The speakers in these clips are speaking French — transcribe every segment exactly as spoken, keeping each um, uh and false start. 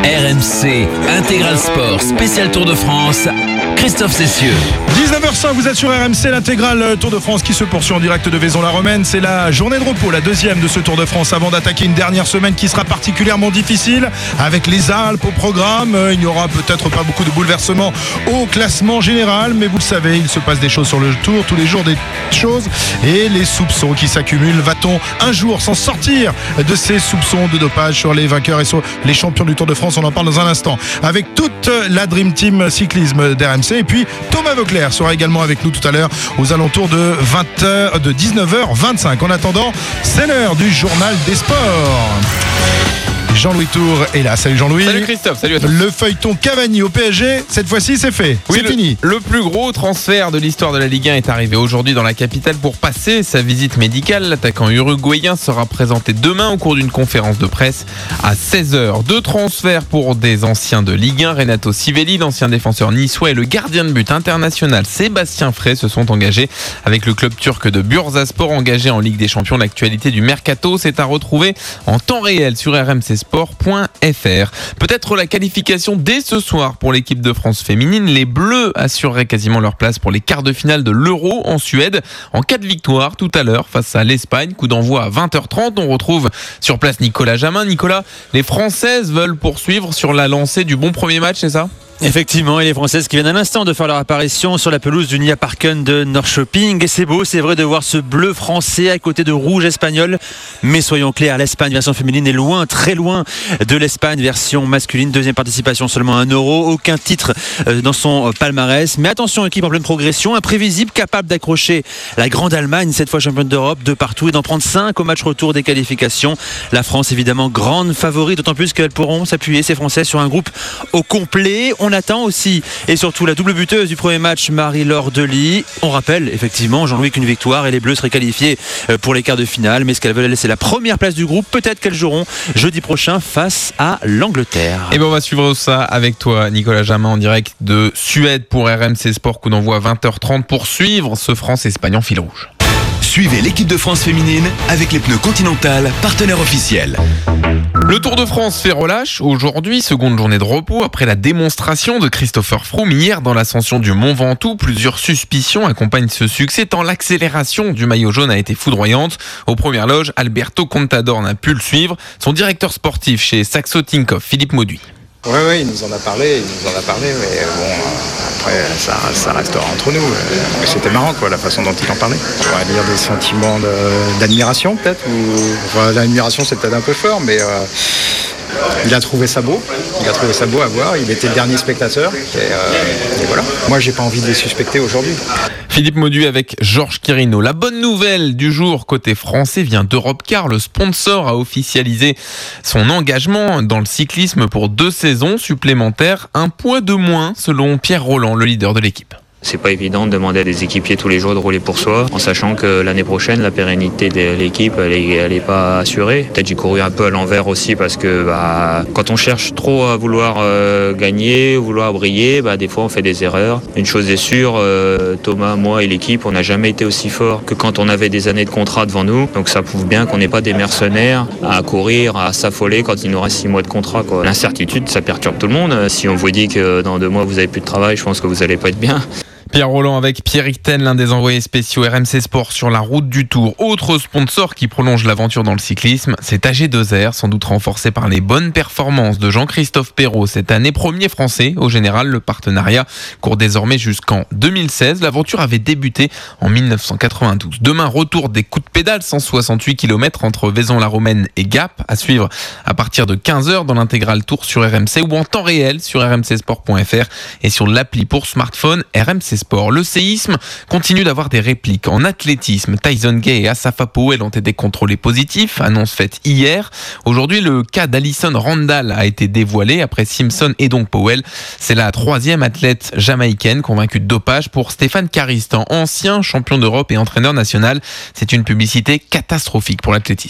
R M C Intégral Sport spécial Tour de France, Christophe Cessieux. dix-neuf heures cinq, vous êtes sur R M C, l'intégral Tour de France qui se poursuit en direct de Vaison-la-Romaine. C'est la journée de repos, la deuxième de ce Tour de France avant d'attaquer une dernière semaine qui sera particulièrement difficile avec les Alpes au programme. Il n'y aura peut-être pas beaucoup de bouleversements au classement général, mais vous le savez, il se passe des choses sur le Tour, tous les jours des choses et les soupçons qui s'accumulent. Va-t-on un jour s'en sortir de ces soupçons de dopage sur les vainqueurs et sur les champions du Tour de France? On en parle dans un instant avec toute la Dream Team cyclisme d'R M C. Et puis Thomas Voeckler sera également avec nous tout à l'heure aux alentours de, vingt heures, de dix-neuf heures vingt-cinq. En attendant, c'est l'heure du journal des sports. Jean-Louis Tour est là. Salut Jean-Louis. Salut Christophe, salut à tous. Le feuilleton Cavani au P S G, cette fois-ci c'est fait, oui, c'est le, fini. Le plus gros transfert de l'histoire de la Ligue un est arrivé aujourd'hui dans la capitale pour passer sa visite médicale. L'attaquant uruguayen sera présenté demain au cours d'une conférence de presse à seize heures. Deux transferts pour des anciens de Ligue un. Renato Sivelli, l'ancien défenseur niçois, et le gardien de but international Sébastien Frey se sont engagés avec le club turc de Bursaspor, engagé en Ligue des Champions. L'actualité du mercato, c'est à retrouver en temps réel sur r m c sport point f r. Peut-être la qualification dès ce soir pour l'équipe de France féminine. Les Bleus assureraient quasiment leur place pour les quarts de finale de l'Euro en Suède en cas de victoire tout à l'heure face à l'Espagne. Coup d'envoi à vingt heures trente. On retrouve sur place Nicolas Jamin. Nicolas, les Françaises veulent poursuivre sur la lancée du bon premier match, c'est ça ? Effectivement, et les Françaises qui viennent à l'instant de faire leur apparition sur la pelouse du Nia Parken de Norrköping. Et c'est beau, c'est vrai de voir ce bleu français à côté de rouge espagnol. Mais soyons clairs, l'Espagne version féminine est loin, très loin de l'Espagne version masculine. Deuxième participation, seulement un euro, aucun titre dans son palmarès. Mais attention, équipe en pleine progression, imprévisible, capable d'accrocher la grande Allemagne, cette fois championne d'Europe, de partout, et d'en prendre cinq au match retour des qualifications. La France, évidemment, grande favorite, d'autant plus qu'elles pourront s'appuyer, ces Français, sur un groupe au complet. On On attend aussi et surtout la double buteuse du premier match, Marie-Laure Delis. On rappelle effectivement, Jean-Louis, qu'une victoire et les Bleus seraient qualifiés pour les quarts de finale, mais ce qu'elles veulent, c'est la première place du groupe. Peut-être qu'elles joueront jeudi prochain face à l'Angleterre. Et bien on va suivre ça avec toi, Nicolas Jamin, en direct de Suède pour R M C Sport. Coup d'envoi à vingt heures trente pour suivre ce France-Espagne en fil rouge. Suivez l'équipe de France féminine avec les pneus Continental, partenaire officiel. Le Tour de France fait relâche aujourd'hui, seconde journée de repos après la démonstration de Christopher Froome hier dans l'ascension du Mont Ventoux. Plusieurs suspicions accompagnent ce succès tant l'accélération du maillot jaune a été foudroyante. Aux premières loges, Alberto Contador n'a pu le suivre. Son directeur sportif chez Saxo Tinkoff, Philippe Mauduit. Oui, oui, il nous en a parlé, il nous en a parlé, mais bon, après, ça, ça restera entre nous. Mais c'était marrant, quoi, la façon dont il en parlait. On va dire des sentiments de, d'admiration, peut-être, ou enfin, l'admiration, c'est peut-être un peu fort, mais euh, il a trouvé ça beau. Il a trouvé ça beau à voir. Il était le dernier spectateur, et, euh, et voilà. Moi, j'ai pas envie de les suspecter aujourd'hui. Philippe Mauduit avec Georges Quirino. La bonne nouvelle du jour côté français vient d'Europecar. Le sponsor a officialisé son engagement dans le cyclisme pour deux saisons supplémentaires. Un poids de moins selon Pierre Rolland, le leader de l'équipe. C'est pas évident de demander à des équipiers tous les jours de rouler pour soi, en sachant que l'année prochaine, la pérennité de l'équipe, elle est, elle est pas assurée. Peut-être j'ai couru un peu à l'envers aussi parce que bah, quand on cherche trop à vouloir euh, gagner, vouloir briller, bah, des fois on fait des erreurs. Une chose est sûre, euh, Thomas, moi et l'équipe, on n'a jamais été aussi fort que quand on avait des années de contrat devant nous. Donc ça prouve bien qu'on n'est pas des mercenaires à courir, à s'affoler quand il nous reste six mois de contrat, quoi. L'incertitude, ça perturbe tout le monde. Si on vous dit que dans deux mois vous avez plus de travail, je pense que vous allez pas être bien. Pierre Rolland avec Pierre Icten, l'un des envoyés spéciaux R M C Sport sur la route du Tour. Autre sponsor qui prolonge l'aventure dans le cyclisme, c'est A G deux R, sans doute renforcé par les bonnes performances de Jean-Christophe Perrault cette année. Premier français au général, le partenariat court désormais jusqu'en deux mille seize. L'aventure avait débuté en dix-neuf cent quatre-vingt-douze. Demain, retour des coups de pédale, cent soixante-huit kilomètres entre Vaison-la-Romaine et Gap, à suivre à partir de quinze heures dans l'intégral Tour sur R M C ou en temps réel sur r m c sport point f r et sur l'appli pour smartphone R M C Sport. Le séisme continue d'avoir des répliques. En athlétisme, Tyson Gay et Asafa Powell ont été contrôlés positifs, annonce faite hier. Aujourd'hui, le cas d'Alison Randall a été dévoilé après Simpson et donc Powell. C'est la troisième athlète jamaïcaine convaincue de dopage pour Stéphane Caristan, ancien champion d'Europe et entraîneur national. C'est une publicité catastrophique pour l'athlétisme.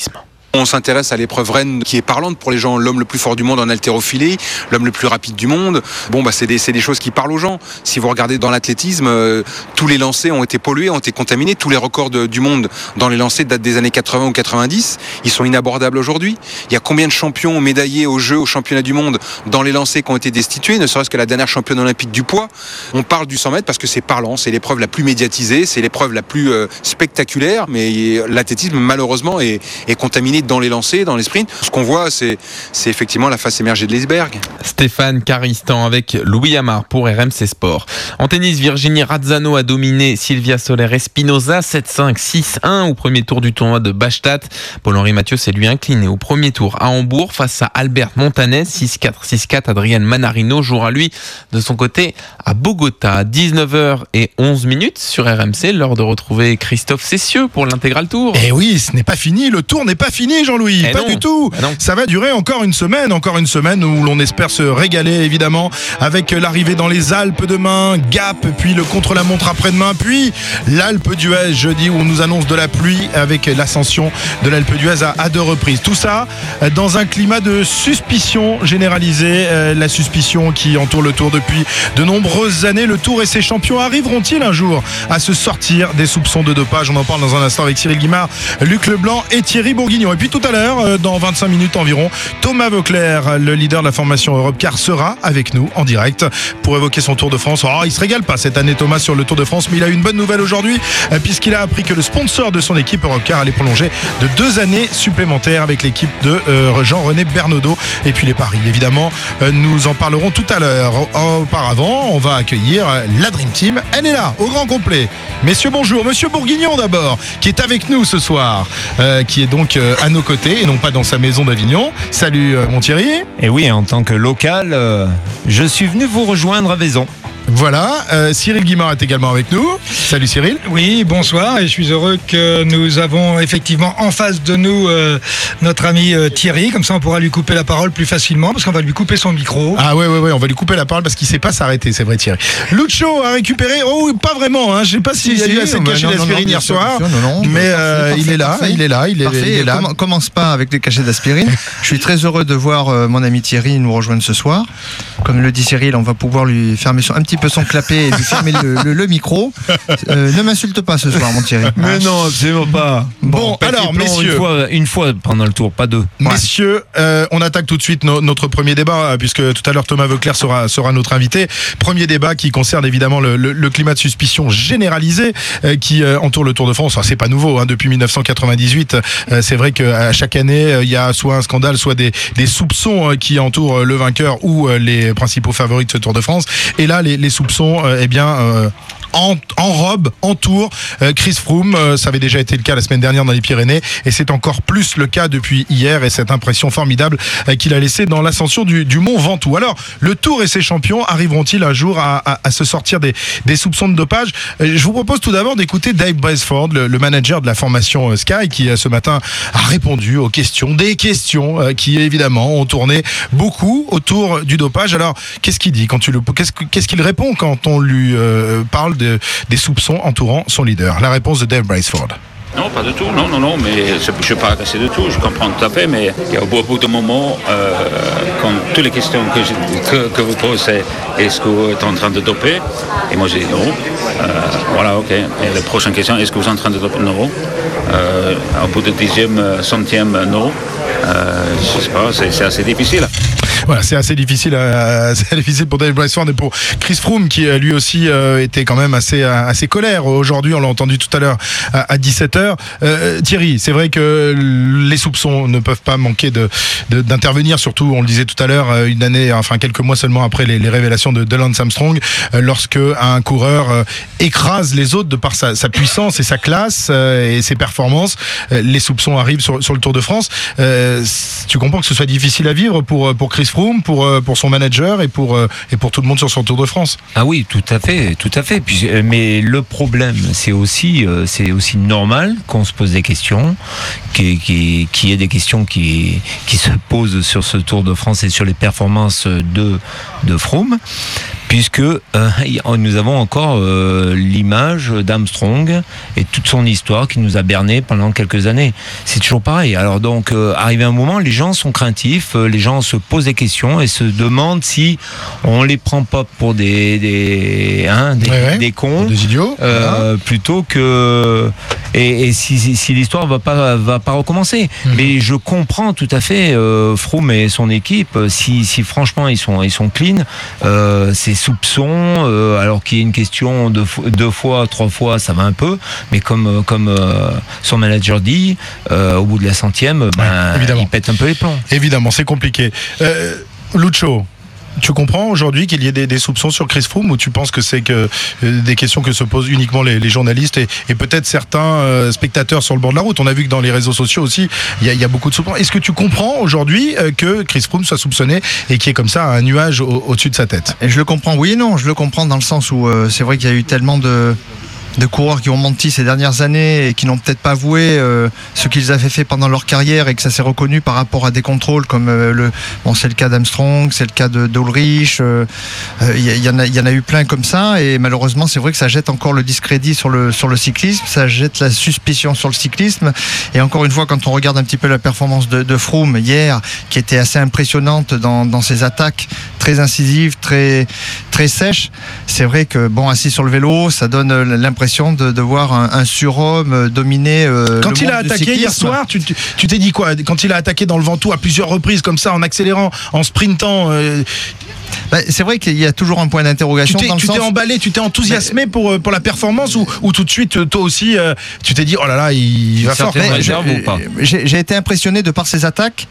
On s'intéresse à l'épreuve reine qui est parlante pour les gens, l'homme le plus fort du monde en haltérophilie, l'homme le plus rapide du monde. Bon, bah, c'est des, c'est des choses qui parlent aux gens. Si vous regardez dans l'athlétisme, euh, tous les lancers ont été pollués, ont été contaminés. Tous les records de, du monde dans les lancers datent des années quatre-vingts ou quatre-vingt-dix. Ils sont inabordables aujourd'hui. Il y a combien de champions médaillés aux Jeux, aux championnats du monde dans les lancers qui ont été destitués, ne serait-ce que la dernière championne olympique du poids. On parle du cent mètres parce que c'est parlant, c'est l'épreuve la plus médiatisée, c'est l'épreuve la plus euh, spectaculaire, mais l'athlétisme malheureusement est, est contaminé dans les lancers, dans les sprints. Ce qu'on voit, c'est, c'est effectivement la face émergée de l'iceberg. Stéphane Caristan avec Louis Amar pour R M C Sport. En tennis, Virginie Razzano a dominé Silvia Soler Espinoza sept cinq, six un au premier tour du tournoi de Bastad. Paul-Henri Mathieu s'est lui incliné au premier tour à Hambourg face à Albert Montanet six quatre, six quatre. Adrian Manarino jouera lui de son côté à Bogota. dix-neuf heures onze minutes sur R M C, l'heure de retrouver Christophe Cessieux pour l'intégral tour. Et oui, ce n'est pas fini, le tour n'est pas fini Jean-Louis, Et pas non. du tout. Ah non. Ça va durer encore une semaine, encore une semaine où l'on espère se régaler évidemment avec l'arrivée dans les Alpes demain, Gap, puis le contre-la-montre après-demain, puis l'Alpe d'Huez jeudi où on nous annonce de la pluie avec l'ascension de l'Alpe d'Huez à, à deux reprises. Tout ça dans un climat de suspicion généralisée, euh, la suspicion qui entoure le Tour depuis de nombreuses années. Le Tour et ses champions arriveront-ils un jour à se sortir des soupçons de dopage? On en parle dans un instant avec Cyril Guimard, Luc Leblanc et Thierry Bourguignon. Et puis tout à l'heure, euh, dans vingt-cinq minutes environ, Thomas Vauclair, le leader de la formation Europcar, sera avec nous en direct pour évoquer son Tour de France. Oh, il se régale pas cette année Thomas sur le Tour de France, mais il a eu une bonne nouvelle aujourd'hui euh, puisqu'il a appris que le sponsor de son équipe Europcar allait prolonger de deux années supplémentaires avec l'équipe de euh, Jean-René Bernaudot. Et puis les paris, évidemment, euh, nous en parlerons tout à l'heure. Auparavant, on va accueillir euh, la Dream Team. Elle est là, au grand complet. Messieurs, bonjour. Monsieur Bourguignon d'abord, qui est avec nous ce soir, euh, qui est donc euh, à nos côtés et non pas dans sa maison d'Avignon. Salut euh, mon Thierry. Et oui, en tant que local, euh, je suis venu vous rejoindre à Vaison. Voilà, euh, Cyril Guimard est également avec nous. Salut Cyril. Oui, bonsoir, et je suis heureux que nous avons effectivement en face de nous euh, notre ami euh, Thierry, comme ça on pourra lui couper la parole plus facilement, parce qu'on va lui couper son micro. Ah ouais, ouais, ouais, on va lui couper la parole parce qu'il sait pas s'arrêter, c'est vrai Thierry. Lucho a récupéré, oh pas vraiment, hein, je sais pas s'il Si, y a si, eu assez de bah, cachets non, non, d'aspirine non, hier bien sûr, soir, bien sûr, non, non, mais euh, parfait, il est là, parfait. il est là, il est, Parfait. il est là. Comm- commence pas avec les cachets d'aspirine. Je suis très heureux de voir euh, mon ami Thierry nous rejoindre ce soir. Comme le dit Cyril, on va pouvoir lui fermer son, un petit peu son clapet et lui fermer le, le, le micro. Euh, ne m'insulte pas ce soir, mon Thierry. Mais non, absolument pas. Bon, petit alors, plan messieurs. Une fois, une fois pendant le tour, pas deux. Messieurs, euh, on attaque tout de suite no- notre premier débat, euh, puisque tout à l'heure Thomas Vauclair sera, sera notre invité. Premier débat qui concerne évidemment le, le, le climat de suspicion généralisé euh, qui euh, entoure le Tour de France. Enfin, c'est pas nouveau, hein, depuis dix-neuf cent quatre-vingt-dix-huit. Euh, c'est vrai qu'à chaque année, euh, il y a soit un scandale, soit des, des soupçons euh, qui entourent euh, le vainqueur ou euh, les principaux favoris de ce Tour de France. Et là, les, les soupçons, euh, eh bien... Euh, En, en robe, en tour, euh, Chris Froome, euh, ça avait déjà été le cas la semaine dernière dans les Pyrénées et c'est encore plus le cas depuis hier et cette impression formidable euh, qu'il a laissée dans l'ascension du, du Mont Ventoux. Alors, le Tour et ses champions arriveront-ils un jour à, à, à se sortir des, des soupçons de dopage? euh, Je vous propose tout d'abord d'écouter Dave Brailsford, le, le manager de la formation euh, Sky, qui euh, ce matin a répondu aux questions, des questions euh, qui évidemment ont tourné beaucoup autour du dopage. Alors, qu'est-ce qu'il dit quand tu le, qu'est-ce, qu'est-ce qu'il répond quand on lui euh, parle de, des soupçons entourant son leader? La réponse de Dave Brailsford. Non, pas du tout, non, non, non, mais je ne suis pas agacé du tout, je comprends tout à fait, mais il y a beaucoup de moments, euh, quand toutes les questions que, je, que, que vous posez, c'est est-ce que vous êtes en train de doper? Et moi j'ai dit non. Euh, voilà, ok. Et la prochaine question, est-ce que vous êtes en train de doper? Non. Euh, au bout du dixième, centième, non. Euh, je ne sais pas, c'est, c'est assez difficile. Voilà, c'est assez difficile, euh, c'est difficile pour Dave Brailsford et pour Chris Froome qui euh, lui aussi euh, était quand même assez euh, assez colère aujourd'hui. On l'a entendu tout à l'heure à, à dix-sept heures. Euh, Thierry, c'est vrai que les soupçons ne peuvent pas manquer de, de d'intervenir. Surtout, on le disait tout à l'heure, une année, enfin quelques mois seulement après les, les révélations de, de Lance Armstrong, euh, lorsque un coureur euh, écrase les autres de par sa, sa puissance et sa classe euh, et ses performances, euh, les soupçons arrivent sur, sur le Tour de France. Euh, tu comprends que ce soit difficile à vivre pour pour Chris Froome, pour pour son manager et pour et pour tout le monde sur son Tour de France. Ah oui, tout à fait, tout à fait. Puis, mais le problème, c'est aussi, c'est aussi normal qu'on se pose des questions, qu'il qui, qui y ait des questions qui qui se posent sur ce Tour de France et sur les performances de de Froome. puisque euh, nous avons encore euh, l'image d'Armstrong et toute son histoire qui nous a berné pendant quelques années. C'est toujours pareil. Alors donc, euh, arrivé un moment, les gens sont craintifs, euh, les gens se posent des questions et se demandent si on les prend pas pour des des, hein, des, ouais, ouais. des cons, des idiots, euh, plutôt que et, et si, si, si l'histoire va pas va pas recommencer. Mmh. Mais je comprends tout à fait euh, Froome et son équipe. Si, si franchement ils sont ils sont clean, euh, ces soupçons, euh, alors qu'il y ait une question de deux fois, trois fois, ça va un peu. Mais comme comme euh, son manager dit, euh, au bout de la centième, ben ouais, il pète un peu les plombs. Évidemment, c'est compliqué. Euh, Lucho, tu comprends aujourd'hui qu'il y ait des, des soupçons sur Chris Froome, ou tu penses que c'est que euh, des questions que se posent uniquement les, les journalistes et, et peut-être certains euh, spectateurs sur le bord de la route? On a vu que dans les réseaux sociaux aussi, il y, y a beaucoup de soupçons. Est-ce que tu comprends aujourd'hui euh, que Chris Froome soit soupçonné et qu'il y ait comme ça un nuage au, au-dessus de sa tête? Et je le comprends, oui et non. Je le comprends dans le sens où euh, c'est vrai qu'il y a eu tellement de... de coureurs qui ont menti ces dernières années et qui n'ont peut-être pas avoué euh, ce qu'ils avaient fait pendant leur carrière, et que ça s'est reconnu par rapport à des contrôles comme euh, le bon c'est le cas d'Armstrong, c'est le cas de d'Ulrich, il euh, euh, y, y en a il y en a eu plein comme ça, et malheureusement c'est vrai que ça jette encore le discrédit sur le sur le cyclisme, ça jette la suspicion sur le cyclisme. Et encore une fois, quand on regarde un petit peu la performance de, de Froome hier, qui était assez impressionnante dans, dans ses attaques très incisives, très très sèches, c'est vrai que bon, assis sur le vélo, ça donne l'impression de, de voir un, un surhomme dominer euh, quand le il monde a du attaqué cyclisme. hier soir, tu, tu, tu t'es dit quoi quand il a attaqué dans le Ventoux à plusieurs reprises comme ça, en accélérant, en sprintant euh... bah, c'est vrai qu'il y a toujours un point d'interrogation. Tu t'es, dans le tu sens... t'es emballé, tu t'es enthousiasmé mais... pour, pour la performance, ou, ou tout de suite toi aussi euh, tu t'es dit oh là là il va fort? J'ai, j'ai été impressionné de par ses attaques.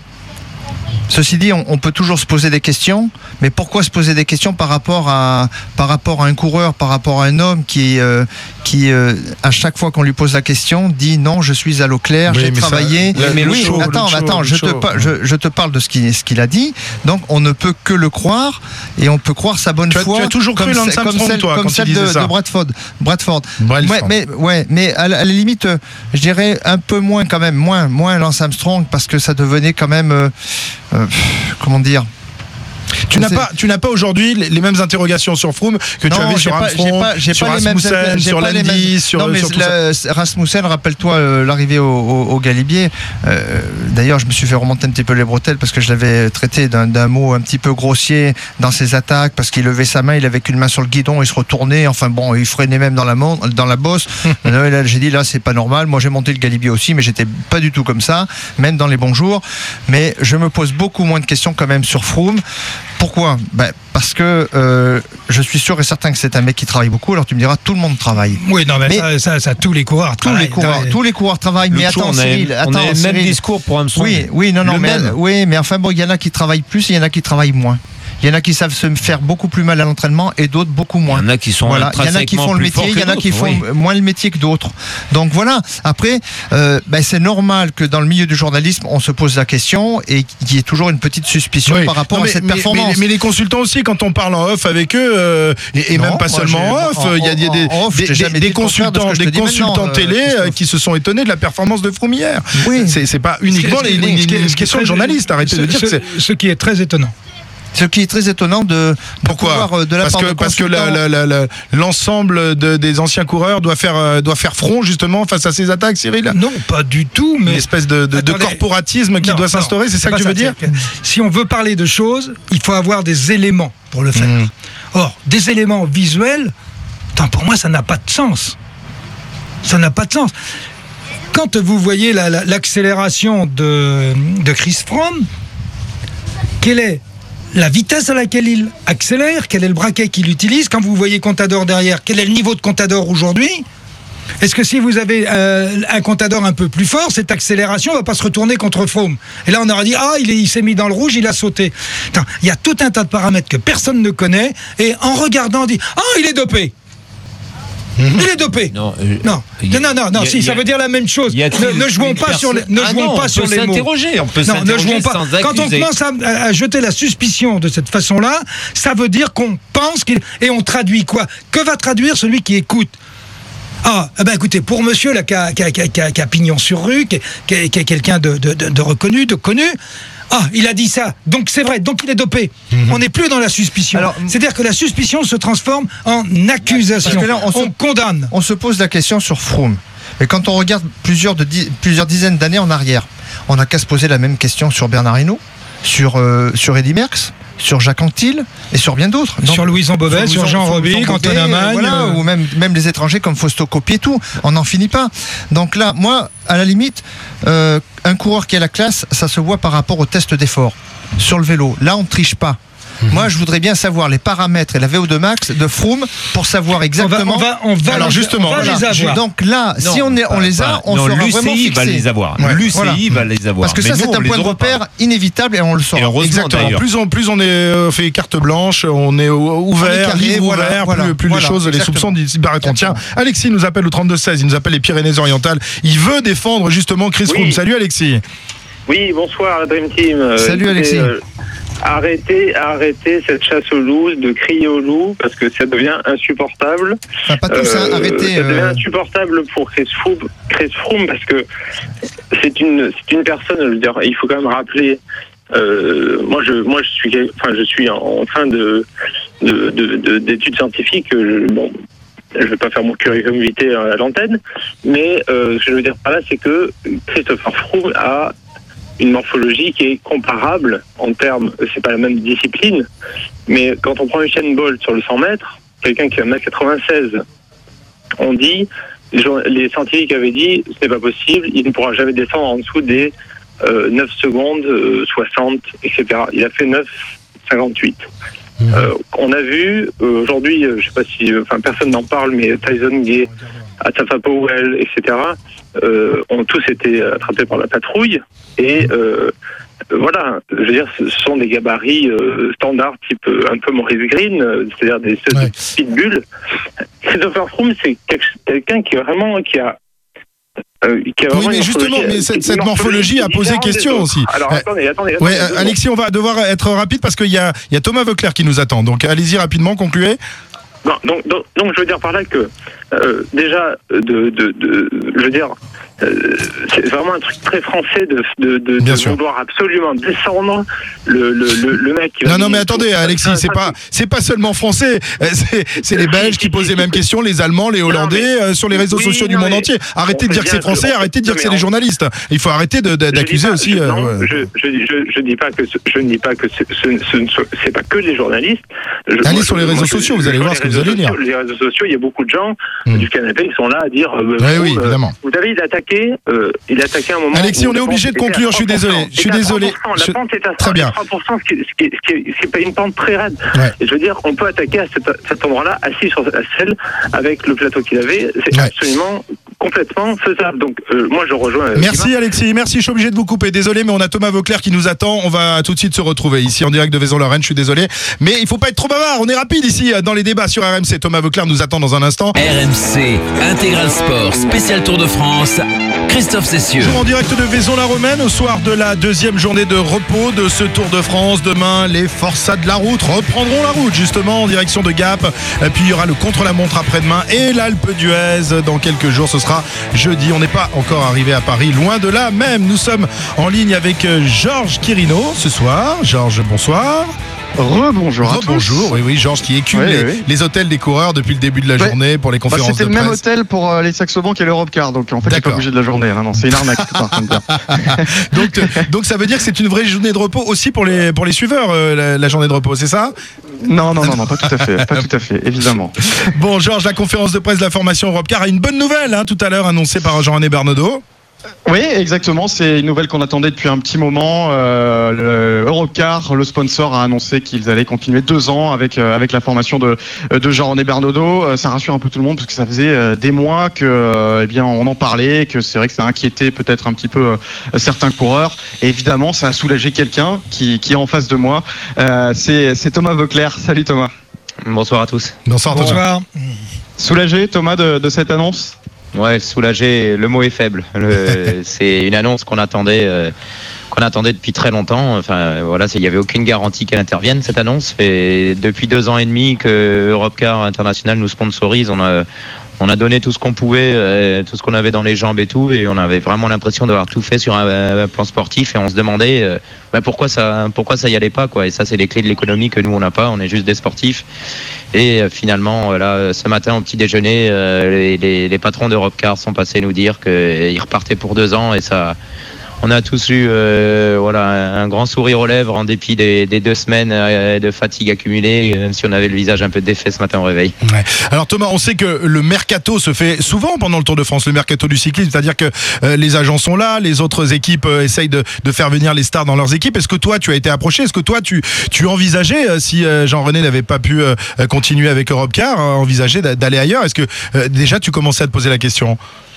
Ceci dit, on, on peut toujours se poser des questions, mais pourquoi se poser des questions par rapport à, par rapport à un coureur, par rapport à un homme qui, euh, qui euh, à chaque fois qu'on lui pose la question, dit non, je suis à l'eau claire, oui, j'ai travaillé. Ça, mais oui, show, attends, show, attends, je te, je, je te parle de ce qu'il, ce qu'il a dit, donc on ne peut que le croire, et on peut croire sa bonne tu as, foi. Tu as toujours cru Lance Armstrong, comme celle, toi, comme quand celle il disait de, ça. de Bradford. Bradford. Ouais, mais, ouais, mais à la, à la limite, je dirais un peu moins quand même, moins, moins Lance Armstrong, parce que ça devenait quand même, euh, euh, comment dire. Tu n'as, pas, tu n'as pas aujourd'hui les, les mêmes interrogations sur Froome que non, tu avais sur pas, Armstrong, j'ai pas, j'ai sur pas Rasmussen, les mêmes, sur Landy, sur, non, mais sur tout la, ça. Rasmussen, rappelle-toi euh, l'arrivée au, au, au Galibier. Euh, d'ailleurs, je me suis fait remonter un petit peu les bretelles parce que je l'avais traité d'un, d'un mot un petit peu grossier dans ses attaques, parce qu'il levait sa main, il avait qu'une main sur le guidon, il se retournait, enfin bon, il freinait même dans la, dans la bosse. Là, j'ai dit là, c'est pas normal. Moi, j'ai monté le Galibier aussi, mais j'étais pas du tout comme ça, même dans les bons jours. Mais je me pose beaucoup moins de questions quand même sur Froome. Pourquoi? Ben, parce que euh, je suis sûr et certain que c'est un mec qui travaille beaucoup. Alors tu me diras, tout le monde travaille. Oui, non, mais, mais ça, ça, ça, tous les coureurs tous les coureurs, tous les coureurs travaillent. Mais attends, Cyril, on attends, a le même discours pour Armstrong. Oui, oui, non, non, mais, oui, mais enfin bon, il y en a qui travaillent plus, et il y en a qui travaillent moins. Il y en a qui savent se faire beaucoup plus mal à l'entraînement et d'autres beaucoup moins. Il y en a qui sont voilà. Il y en a qui font le métier, il y en a qui font oui. moins le métier que d'autres. Donc voilà. Après, euh, ben, c'est normal que dans le milieu du journalisme, on se pose la question et qu'il y ait toujours une petite suspicion oui. par rapport non, mais, à cette mais, performance. Mais, mais les consultants aussi, quand on parle en off avec eux, euh, et, et non, même pas seulement en off, il y a des, des, off, des, des, des consultants, des consultants télé euh, qui se sont étonnés de la performance de Froome hier. Oui. C'est, c'est pas uniquement les, les, les, les questions de journalistes. Arrêtez de dire que c'est ce qui est très étonnant. Ce qui est très étonnant de, de pourquoi pouvoir, de la parce part que de parce que la, la, la, la, l'ensemble de, des anciens coureurs doit faire euh, doit faire front justement face à ces attaques, Cyril. Non, pas du tout, mais une espèce de, de, de corporatisme qui non, doit non, s'instaurer, c'est ça que tu veux dire? Si on veut parler de choses, il faut avoir des éléments pour le faire. Mmh. Or, des éléments visuels, attends, pour moi, ça n'a pas de sens. Ça n'a pas de sens. Quand vous voyez la, la, l'accélération de, de Chris Froome, quelle est la vitesse à laquelle il accélère, quel est le braquet qu'il utilise? Quand vous voyez Contador derrière, quel est le niveau de Contador aujourd'hui? Est-ce que si vous avez euh, un Contador un peu plus fort, cette accélération ne va pas se retourner contre Froome? Et là, on aurait dit, ah, il, est, il s'est mis dans le rouge, il a sauté. Attends, il y a tout un tas de paramètres que personne ne connaît, et en regardant, on dit, ah, il est dopé. Il est dopé. Non, euh, non, a, non, non, non, a, si, a, ça veut dire la même chose. Ne, ne jouons pas sur les, ne ah jouons non, pas sur les mots. On peut non, ne jouons pas. Quand on commence à, à jeter la suspicion de cette façon-là, ça veut dire qu'on pense qu'il... Et on traduit quoi? Que va traduire celui qui écoute? Ah, eh ben écoutez, pour monsieur là, qui a, qui a, qui a, qui a pignon sur rue, qui est, qui est, qui est quelqu'un de, de, de, de reconnu, de connu, Ah, il a dit ça, donc c'est vrai, donc il est dopé. Mmh. On n'est plus dans la suspicion. Alors, c'est-à-dire que la suspicion se transforme en accusation. Parce que là, on, on se, condamne. On se pose la question sur Froome. Et quand on regarde plusieurs, de di- plusieurs dizaines d'années en arrière, on n'a qu'à se poser la même question sur Bernard Hinault, sur, euh, sur Eddy Merckx, sur Jacques Anquetil et sur bien d'autres. Donc, sur Louis Ambobet, sur, sur Jean Robic, Antoine Amagne. Voilà, euh... ou même, même les étrangers comme Fausto Coppi et tout. On n'en finit pas. Donc là, moi, à la limite, euh, un coureur qui a la classe, ça se voit par rapport au test d'effort. Sur le vélo, là, on ne triche pas. Mmh. Moi, je voudrais bien savoir les paramètres et la V O deux max de Froome pour savoir exactement. On va, on va, on va Alors les, justement, on va voilà. les avoir. Donc là, non, si on, est, on les a, on non, sera l'U C I vraiment fixé. va les avoir. Ouais, L'U C I voilà. va les avoir. Parce que mais ça, nous, c'est un point de repère pas. inévitable et on le saura. Exactement. Plus on, plus on est euh, fait carte blanche, on est ouvert, on est carré, voilà, ouvert, voilà, plus, plus voilà, les choses, exactement. Les soupçons disparaîtront. Tiens, Alexis nous appelle au trente-deux seize, il nous appelle les Pyrénées-Orientales. Il veut défendre justement Chris Froome. Oui. Salut Alexis. Oui, bonsoir la Dream Team. Salut euh, Alexis. Euh, Arrêtez, arrêtez cette chasse aux loups, de crier aux loups, parce que ça devient insupportable. Enfin, pas tout ça, euh, arrêtez. Ça devient euh... insupportable pour Chris Froome, Chris Froome, parce que c'est une, c'est une personne, je veux dire, il faut quand même rappeler. Euh, moi, je, moi, je suis, enfin, je suis en, en train de, de, de, de d'études scientifiques. Je, bon, je vais pas faire mon curiosité à l'antenne, mais euh, ce que je veux dire par là, c'est que Christopher Froome a une morphologie qui est comparable en termes, c'est pas la même discipline, mais quand on prend Usain Bolt sur le cent mètres, quelqu'un qui va mettre quatre-vingt-seize, on dit, les scientifiques avaient dit, ce n'est pas possible, il ne pourra jamais descendre en dessous des euh, neuf secondes, euh, soixante, et cetera. Il a fait neuf cinquante-huit. Mmh. Euh, on a vu, euh, aujourd'hui, euh, je sais pas si, enfin personne n'en parle, mais Tyson Gay, Asafa Powell, et cetera, euh, ont tous été attrapés par la patrouille. Et euh, voilà, je veux dire, ce sont des gabarits euh, standards, type euh, un peu Maurice Green, euh, c'est-à-dire des ouais. petites bulles. Christopher Froome, c'est quelqu'un qui vraiment qui a Euh, oui, mais justement, mais cette, cette morphologie a posé question aussi. Alors, attendez, attendez. attendez ouais, Alexis, on va devoir être rapide parce qu'il y a, il y a Thomas Voeckler qui nous attend. Donc, allez-y rapidement, concluez. Non, donc, donc, donc, je veux dire par là que euh, déjà, de, de, de, je veux dire, euh, c'est vraiment un truc très français de, de, de, de vouloir absolument descendre le, le, le, le mec. Qui non, non, mais attendez, Alexis, c'est pas, c'est pas seulement français. C'est, c'est les Belges qui posent les mêmes questions, les Allemands, les Hollandais, non, mais, sur les réseaux oui, sociaux du monde mais, entier. Arrêtez de dire que c'est français, arrêtez de dire que c'est les journalistes. Il faut arrêter de, de, d'accuser pas, aussi. Je, euh, non, ouais. je, je, je, je dis pas que ce, je ne dis pas que ce, ce, ce, ce, c'est pas que les journalistes. Je, allez moi, sur les je, réseaux moi, sociaux, je, vous allez voir ce que vous allez lire. Les réseaux sociaux, il y a beaucoup de gens mmh. du canapé qui sont là à dire. Euh, ouais, oui, évidemment. Vous savez, il a attaqué, euh, il a attaqué un moment. Alexis, on est obligé de conclure. Je suis désolé. Je suis désolé. La pente est à très bien. trois pour cent, ce qui, ce qui, ce qui, c'est pas une pente très raide. Ouais. Et je veux dire, on peut attaquer à cet, cet endroit-là, assis sur la selle, avec le plateau qu'il avait. C'est ouais. absolument complètement faisable. Donc, euh, moi, je rejoins. Merci Alexis. Merci. Je suis obligé de vous couper. Désolé, mais on a Thomas Voeckler qui nous attend. On va tout de suite se retrouver ici en direct de Vaison-Lorraine. Je suis désolé, mais il faut pas être trop bavard. On est rapide ici dans les débats sur R M C. Thomas Voeckler nous attend dans un instant. R M C Intégral Sport spécial Tour de France. Christophe Cessieux. Toujours en direct de Vaison-la-Romaine au soir de la deuxième journée de repos de ce Tour de France. Demain, les forçats de la route reprendront la route justement en direction de Gap. Et puis il y aura le contre-la-montre après-demain et l'Alpe d'Huez dans quelques jours. Ce sera jeudi. On n'est pas encore arrivé à Paris, loin de là même. Nous sommes en ligne avec Georges Quirino ce soir. Georges, bonsoir. Rebonjour à tous. Bonjour, oui, oui, Georges qui écume oui, les, oui. les hôtels des coureurs depuis le début de la ouais. journée pour les conférences bah, de presse. C'était le même hôtel pour euh, les Saxo Bank et l'Europecar, donc en fait, j'ai pas bougé de la journée. Non, non, c'est une arnaque. donc, donc, ça veut dire que c'est une vraie journée de repos aussi pour les, pour les suiveurs, euh, la, la journée de repos, c'est ça ? Non, non, non, non, pas tout à fait, pas tout à fait, évidemment. Bon, Georges, la conférence de presse de la formation Europcar a une bonne nouvelle, hein, tout à l'heure annoncée par Jean-René Bernaudot. Oui, exactement. C'est une nouvelle qu'on attendait depuis un petit moment. Euh, Europcar, le sponsor, a annoncé qu'ils allaient continuer deux ans avec euh, avec la formation de de Jean-René Bernaudot. Euh, ça rassure un peu tout le monde parce que ça faisait euh, des mois que euh, eh bien on en parlait, que c'est vrai que ça inquiétait peut-être un petit peu euh, certains coureurs. Et évidemment, ça a soulagé quelqu'un qui qui est en face de moi. Euh, c'est c'est Thomas Voeckler. Salut Thomas. Bonsoir à tous. Bonsoir. Bonsoir. Soulagé Thomas de de cette annonce. Ouais, soulagé, le mot est faible. Le, c'est une annonce qu'on attendait, euh, qu'on attendait depuis très longtemps. Enfin, voilà, il n'y avait aucune garantie qu'elle intervienne, cette annonce. Et depuis deux ans et demi que Europcar International nous sponsorise, on a, on a donné tout ce qu'on pouvait, euh, tout ce qu'on avait dans les jambes et tout, et on avait vraiment l'impression d'avoir tout fait sur un, un plan sportif, et on se demandait euh, bah, pourquoi ça, pourquoi ça y allait pas, quoi. Et ça, c'est les clés de l'économie que nous on n'a pas. On est juste des sportifs. Et euh, finalement, euh, là, ce matin au petit déjeuner, euh, les, les, les patrons d'Europecar sont passés nous dire qu'ils repartaient pour deux ans, et ça. On a tous eu euh, voilà, un grand sourire aux lèvres en dépit des, des deux semaines euh, de fatigue accumulée, même si on avait le visage un peu défait ce matin au réveil. Ouais. Alors Thomas, on sait que le mercato se fait souvent pendant le Tour de France, le mercato du cyclisme, c'est-à-dire que euh, les agents sont là, les autres équipes euh, essayent de, de faire venir les stars dans leurs équipes. Est-ce que toi, tu as été approché? Est-ce que toi, tu, tu envisageais, euh, si euh, Jean-René n'avait pas pu euh, continuer avec Europcar, euh, envisager d'aller ailleurs? Est-ce que euh, déjà tu commençais à te poser la question?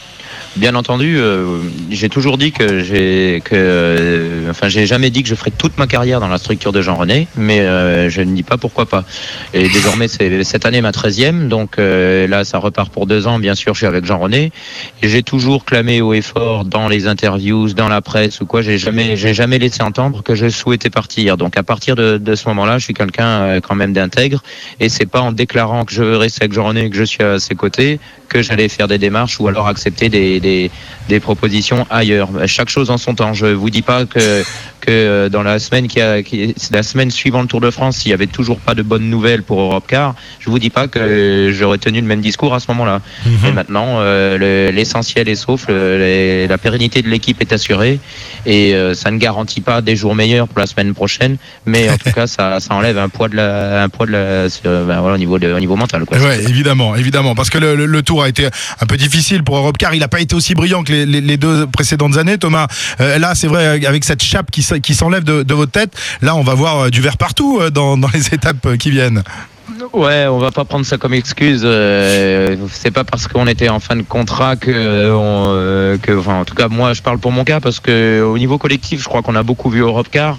Bien entendu, euh, j'ai toujours dit que j'ai que euh, enfin j'ai jamais dit que je ferais toute ma carrière dans la structure de Jean-René, mais euh, je ne dis pas pourquoi pas. Et désormais c'est cette année ma treizième, donc euh, là ça repart pour deux ans, bien sûr je suis avec Jean-René, et j'ai toujours clamé haut et fort dans les interviews, dans la presse ou quoi, j'ai jamais j'ai jamais laissé entendre que je souhaitais partir. Donc à partir de, de ce moment-là, je suis quelqu'un euh, quand même d'intègre, et c'est pas en déclarant que je veux rester avec Jean-René et que je suis à ses côtés que j'allais faire des démarches ou alors accepter des Des, des propositions ailleurs. Chaque chose en son temps. Je vous dis pas que que dans la semaine qui a qui, la semaine suivant le Tour de France, s'il y avait toujours pas de bonnes nouvelles pour Europcar, je vous dis pas que j'aurais tenu le même discours à ce moment-là. Mm-hmm. Et maintenant, euh, l'essentiel est sauf, le, les, la pérennité de l'équipe est assurée, et euh, ça ne garantit pas des jours meilleurs pour la semaine prochaine, mais en tout cas, ça, ça enlève un poids de la, un poids de la, sur, ben voilà, au niveau de, au niveau mental, quoi. Ouais, évidemment, évidemment, parce que le, le, le Tour a été un peu difficile pour Europcar. Il n'a pas été aussi brillant que les, les, les deux précédentes années, Thomas. Euh, là, c'est vrai, avec cette chape qui, qui s'enlève de, de votre tête, là, on va voir du vert partout dans, dans les étapes qui viennent. Ouais, on va pas prendre ça comme excuse. Euh, c'est pas parce qu'on était en fin de contrat que, on, euh, que, enfin, en tout cas, moi, je parle pour mon cas parce que au niveau collectif, je crois qu'on a beaucoup vu Europcar.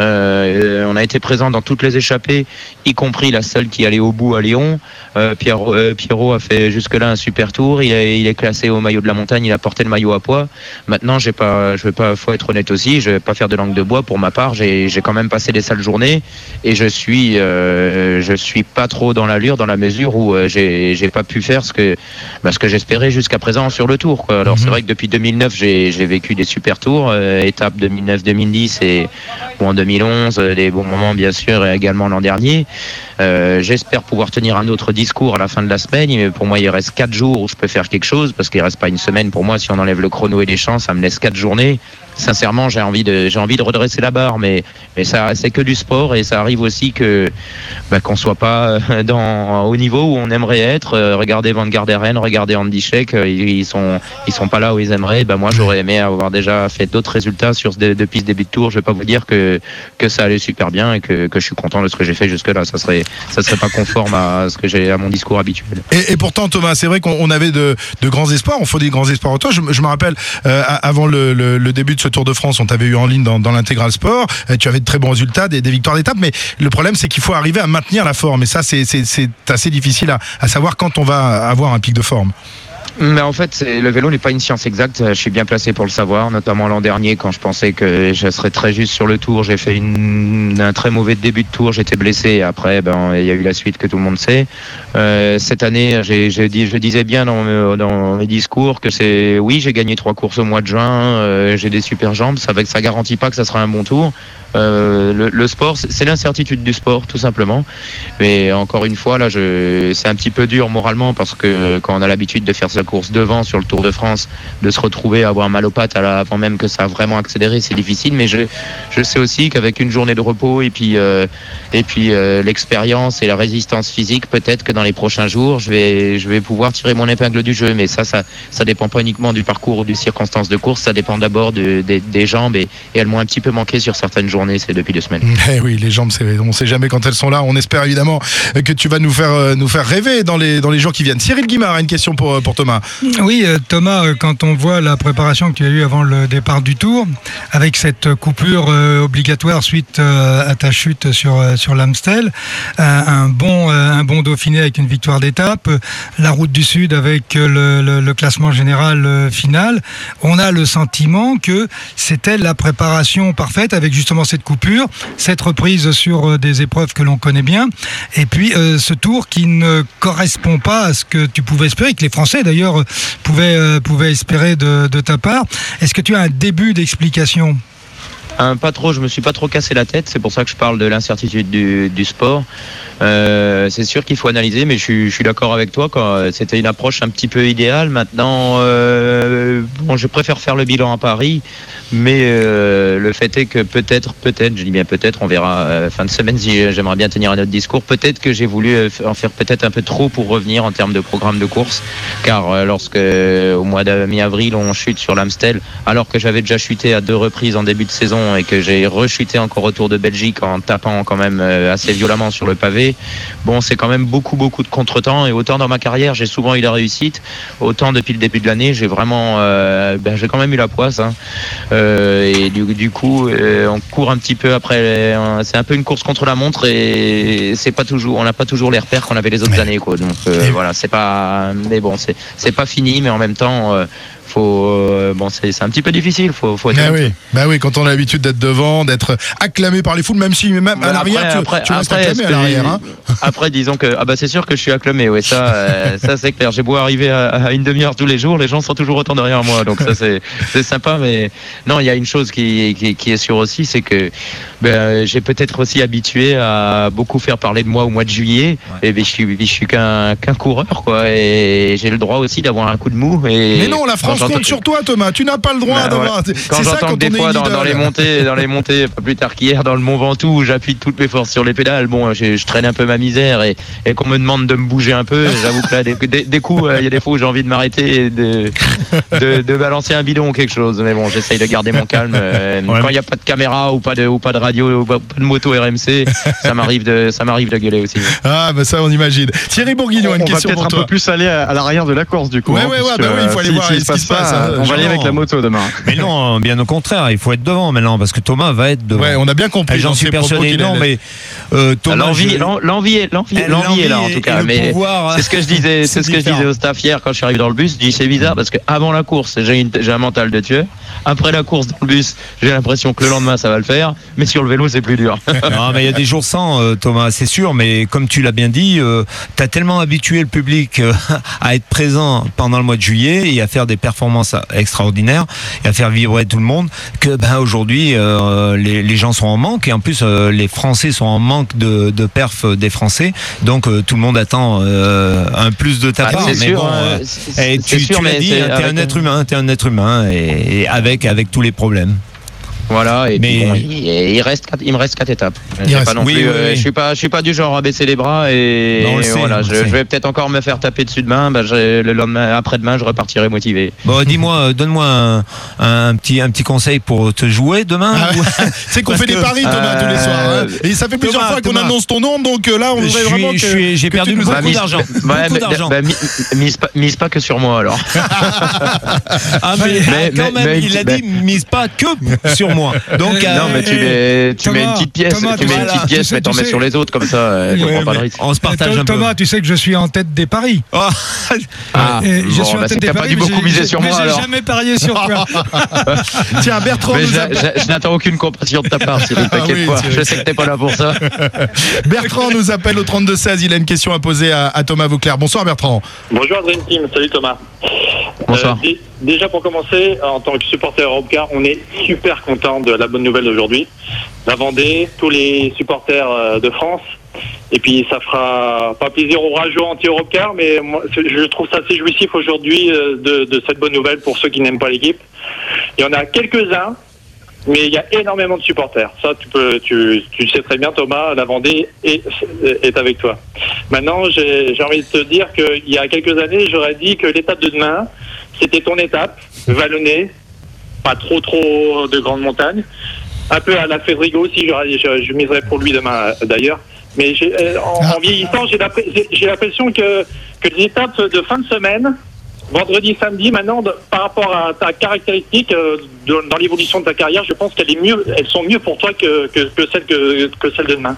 Euh, on a été présent dans toutes les échappées, y compris la seule qui allait au bout à Lyon. Euh, Pierrot, euh, Pierrot a fait jusque-là un super tour. Il est, il est classé au maillot de la montagne. Il a porté le maillot à poids. Maintenant, j'ai pas, je vais pas, faut être honnête aussi. Je vais pas faire de langue de bois. Pour ma part, j'ai, j'ai quand même passé des sales journées et je suis, euh, je suis pas trop dans l'allure, dans la mesure où euh, j'ai, j'ai pas pu faire ce que, bah, ce que j'espérais jusqu'à présent sur le tour, quoi. Alors mm-hmm. c'est vrai que depuis deux mille neuf, j'ai, j'ai vécu des super tours, euh, étapes deux mille neuf deux mille dix et bon, en deux mille onze, euh, des bons moments bien sûr, et également l'an dernier. Euh, j'espère pouvoir tenir un autre discours à la fin de la semaine, mais pour moi il reste quatre jours où je peux faire quelque chose, parce qu'il reste pas une semaine pour moi. Si on enlève le chrono et les champs, ça me laisse quatre journées. Sincèrement, j'ai envie de, j'ai envie de redresser la barre, mais, mais ça, c'est que du sport, et ça arrive aussi que, bah, qu'on soit pas dans, au niveau où on aimerait être. Euh, regardez Van Garderen, regardez Andy Schleck, euh, ils, ils sont, ils sont pas là où ils aimeraient. Bah, moi, j'aurais aimé avoir déjà fait d'autres résultats sur ce, depuis ce début de tour. Je vais pas vous dire que, que ça allait super bien et que, que je suis content de ce que j'ai fait jusque là. Ça serait, ça serait pas conforme à ce que j'ai, à mon discours habituel. Et, et pourtant, Thomas, c'est vrai qu'on avait de, de grands espoirs. On faut des grands espoirs. Toi, je, je me rappelle, euh, avant le, le, le début de ce Tour de France, on t'avait eu en ligne dans, dans l'Intégral Sport, tu avais de très bons résultats, des, des victoires d'étape, mais le problème c'est qu'il faut arriver à maintenir la forme, et ça c'est, c'est, c'est assez difficile à, à savoir quand on va avoir un pic de forme. Mais en fait, c'est, le vélo n'est pas une science exacte. Je suis bien placé pour le savoir, notamment l'an dernier quand je pensais que je serais très juste sur le tour. J'ai fait une, un très mauvais début de tour, j'étais blessé. Et après, ben, il y a eu la suite que tout le monde sait. Euh, cette année, j'ai, j'ai dit, je disais bien dans, dans mes discours que c'est, oui, j'ai gagné trois courses au mois de juin, euh, j'ai des super jambes. Ça, ça garantit pas que ça sera un bon tour. Euh, le, le sport, c'est l'incertitude du sport, tout simplement. Mais encore une fois, là, je, c'est un petit peu dur moralement, parce que quand on a l'habitude de faire sa course devant sur le Tour de France, de se retrouver à avoir mal aux pattes à la, avant même que ça a vraiment accéléré, c'est difficile. Mais je, je sais aussi qu'avec une journée de repos et puis, euh, et puis euh, l'expérience et la résistance physique, peut-être que dans les prochains jours, je vais, je vais pouvoir tirer mon épingle du jeu. Mais ça, ça, ça dépend pas uniquement du parcours ou des circonstances de course. Ça dépend d'abord de, de, des jambes, et, et elles m'ont un petit peu manqué sur certaines journées. C'est depuis deux semaines. Eh oui, les jambes, c'est, on ne sait jamais quand elles sont là. On espère évidemment que tu vas nous faire, euh, nous faire rêver dans les, dans les jours qui viennent. Cyril Guimard a une question pour, pour Thomas. Oui, euh, Thomas, euh, quand on voit la préparation que tu as eue avant le départ du Tour, avec cette coupure euh, obligatoire suite euh, à ta chute sur, euh, sur l'Amstel, euh, un, bon, euh, un bon Dauphiné avec une victoire d'étape, euh, la Route du Sud avec euh, le, le, le classement général euh, final, on a le sentiment que c'était la préparation parfaite, avec justement cette cette coupure, cette reprise sur euh, des épreuves que l'on connaît bien, et puis euh, ce tour qui ne correspond pas à ce que tu pouvais espérer, que les Français d'ailleurs euh, pouvaient, euh, pouvaient espérer de, de ta part. Est-ce que tu as un début d'explication ? Un, pas trop, je me suis pas trop cassé la tête, c'est pour ça que je parle de l'incertitude du, du sport. Euh, c'est sûr qu'il faut analyser, mais je suis, je suis d'accord avec toi, quand c'était une approche un petit peu idéale. Maintenant, euh, bon, je préfère faire le bilan à Paris, mais euh, le fait est que peut-être, peut-être, je dis bien peut-être, on verra euh, fin de semaine si j'aimerais bien tenir un autre discours. Peut-être que j'ai voulu en faire peut-être un peu trop pour revenir en termes de programme de course, car euh, lorsque euh, au mois de mi-avril on chute sur l'Amstel, alors que j'avais déjà chuté à deux reprises en début de saison et que j'ai rechuté encore au Tour de Belgique en tapant quand même euh, assez violemment sur le pavé. Bon, c'est quand même beaucoup beaucoup de contretemps, et autant dans ma carrière j'ai souvent eu la réussite, autant depuis le début de l'année j'ai vraiment euh, ben, j'ai quand même eu la poisse, hein. euh, et du, du coup euh, on court un petit peu après, euh, c'est un peu une course contre la montre, et c'est pas toujours, on n'a pas toujours les repères qu'on avait les autres années, quoi. Donc euh, voilà, c'est pas, mais bon, c'est c'est pas fini, mais en même temps euh, faut euh, bon c'est c'est un petit peu difficile, faut faut être bah oui, bah oui, quand on a l'habitude d'être devant, d'être acclamé par les foules, même si même à après, l'arrière tu, après, tu restes après, acclamé à l'arrière, hein. Après disons que ah bah c'est sûr que je suis acclamé, ouais, ça euh, ça c'est clair, j'ai beau arriver à, à une demi-heure tous les jours, les gens sont toujours autant derrière moi, donc ça c'est c'est sympa. Mais non, il y a une chose qui qui, qui est sûre aussi, c'est que ben, j'ai peut-être aussi habitué à beaucoup faire parler de moi au mois de juillet, ouais. Et ben, je suis je suis qu'un qu'un coureur, quoi, et j'ai le droit aussi d'avoir un coup de mou. Et mais non, la France compte sur toi, Thomas. Tu n'as pas le droit bah, d'avoir. Ouais. Quand c'est j'entends ça, quand que des fois dans, dans les montées, dans les montées, pas plus tard qu'hier, dans le Mont Ventoux, où j'appuie toutes mes forces sur les pédales. Bon, je, je traîne un peu ma misère, et, et qu'on me demande de me bouger un peu. J'avoue que là, des, des, des coups, il euh, y a des fois où j'ai envie de m'arrêter et de, de, de balancer un bidon ou quelque chose. Mais bon, j'essaye de garder mon calme. Euh, ouais. Quand il n'y a pas de caméra ou pas de, ou pas de radio ou pas de moto R M C, ça m'arrive de, ça m'arrive de gueuler aussi. Ah, bah ça, on imagine. Thierry Bourguignon, on, une on question va pour toi. peut-être un peu plus aller à, à l'arrière de la course, du coup. Ouais, hein, ouais, ouais, bah oui, il faut aller si, voir si ce qui se passe. Pas, hein, on va aller avec la moto demain. Mais non, bien au contraire, il faut être devant maintenant, parce que Thomas va être devant. Ouais, on a bien compris. J'en suis persuadé. Non, mais euh, Thomas, l'envie, je... l'envie, est, l'envie, l'envie est là en tout cas. Mais pouvoir, c'est ce que je disais, c'est, c'est ce que je disais au staff hier quand je suis arrivé dans le bus. Je dis c'est bizarre parce que avant la course, j'ai, une, j'ai un mental de tueur. Après la course dans le bus, j'ai l'impression que le lendemain ça va le faire, mais sur le vélo c'est plus dur. Non, mais il y a des jours sans, euh, Thomas, c'est sûr. Mais comme tu l'as bien dit, euh, t'as tellement habitué le public euh, à être présent pendant le mois de juillet et à faire des performances extraordinaires et à faire vibrer tout le monde que ben aujourd'hui euh, les, les gens sont en manque, et en plus euh, les Français sont en manque de, de perf des Français, donc euh, tout le monde attend euh, un plus de ta ah, part. Mais sûr, bon, euh, c'est, et tu, sûr, tu l'as dit, t'es un être humain, t'es un être humain, et, et avec avec tous les problèmes. Voilà, et mais puis bon, il, il, reste, il me reste quatre étapes. Il reste, pas non oui, plus, oui, euh, oui. Je suis pas, je suis pas du genre à baisser les bras, et, non, et sait, voilà, je, je vais peut-être encore me faire taper dessus demain. Ben, le lendemain, après-demain, je repartirai motivé. Bon, dis-moi, donne-moi un, un petit, un petit conseil pour te jouer demain. Ah, c'est qu'on fait que, des paris, Thomas, euh, tous les soirs. Hein. Et ça fait plusieurs Thomas, fois qu'on Thomas. annonce ton nom, donc là, on voudrait vraiment que, suis, j'ai que perdu beaucoup bah, d'argent. Bah, beaucoup bah, d'argent. Bah, mise, pas, mise pas que sur moi alors. Ah mais, mais quand mais, même, mais, il a dit mise pas que sur moi. Donc non, euh, mais tu mets, tu Thomas, mets une petite pièce, Thomas, tu mets une petite pièce, mais t'en mets sur les autres comme ça. Euh, ouais, pas de risque. On se partage un peu. Thomas, tu sais que je suis en tête des paris. Oh. Ah, et bon, je suis bah, en tête des paris. Pas dû beaucoup miser sur mais moi j'ai alors. jamais parié sur toi. Tiens, Bertrand nous a... je, je n'attends aucune compassion de ta part, Cyril. T'inquiète ah oui, pas. Je sais que t'es pas là pour ça. Bertrand nous appelle au trente-deux seize. Il a une question à poser à, à Thomas Vauclair. Bonsoir Bertrand. Bonjour Dream Team. Salut Thomas. Bonsoir. Euh, d- déjà pour commencer, en tant que supporter Europcar, on est super content de la bonne nouvelle d'aujourd'hui. La Vendée, tous les supporters euh, de France. Et puis ça fera pas plaisir aux rageux anti-Europcar, mais moi, je trouve ça assez jouissif aujourd'hui euh, de, de cette bonne nouvelle pour ceux qui n'aiment pas l'équipe. Il y en a quelques-uns, mais il y a énormément de supporters. Ça, tu peux, tu, tu sais très bien, Thomas, la Vendée est, est avec toi. Maintenant, j'ai, j'ai envie de te dire qu'il y a quelques années, j'aurais dit que l'étape de demain, c'était ton étape, vallonnée, pas trop trop de grandes montagnes. Un peu à la Fedrigo aussi, je, je, je miserais pour lui demain d'ailleurs. Mais j'ai, en, en vieillissant, j'ai, j'ai l'impression que, que les étapes de fin de semaine, vendredi, samedi, maintenant, de, par rapport à ta caractéristique euh, de, dans l'évolution de ta carrière, je pense qu'elles est mieux, elles sont mieux pour toi que, que, que celles que, que celles de demain.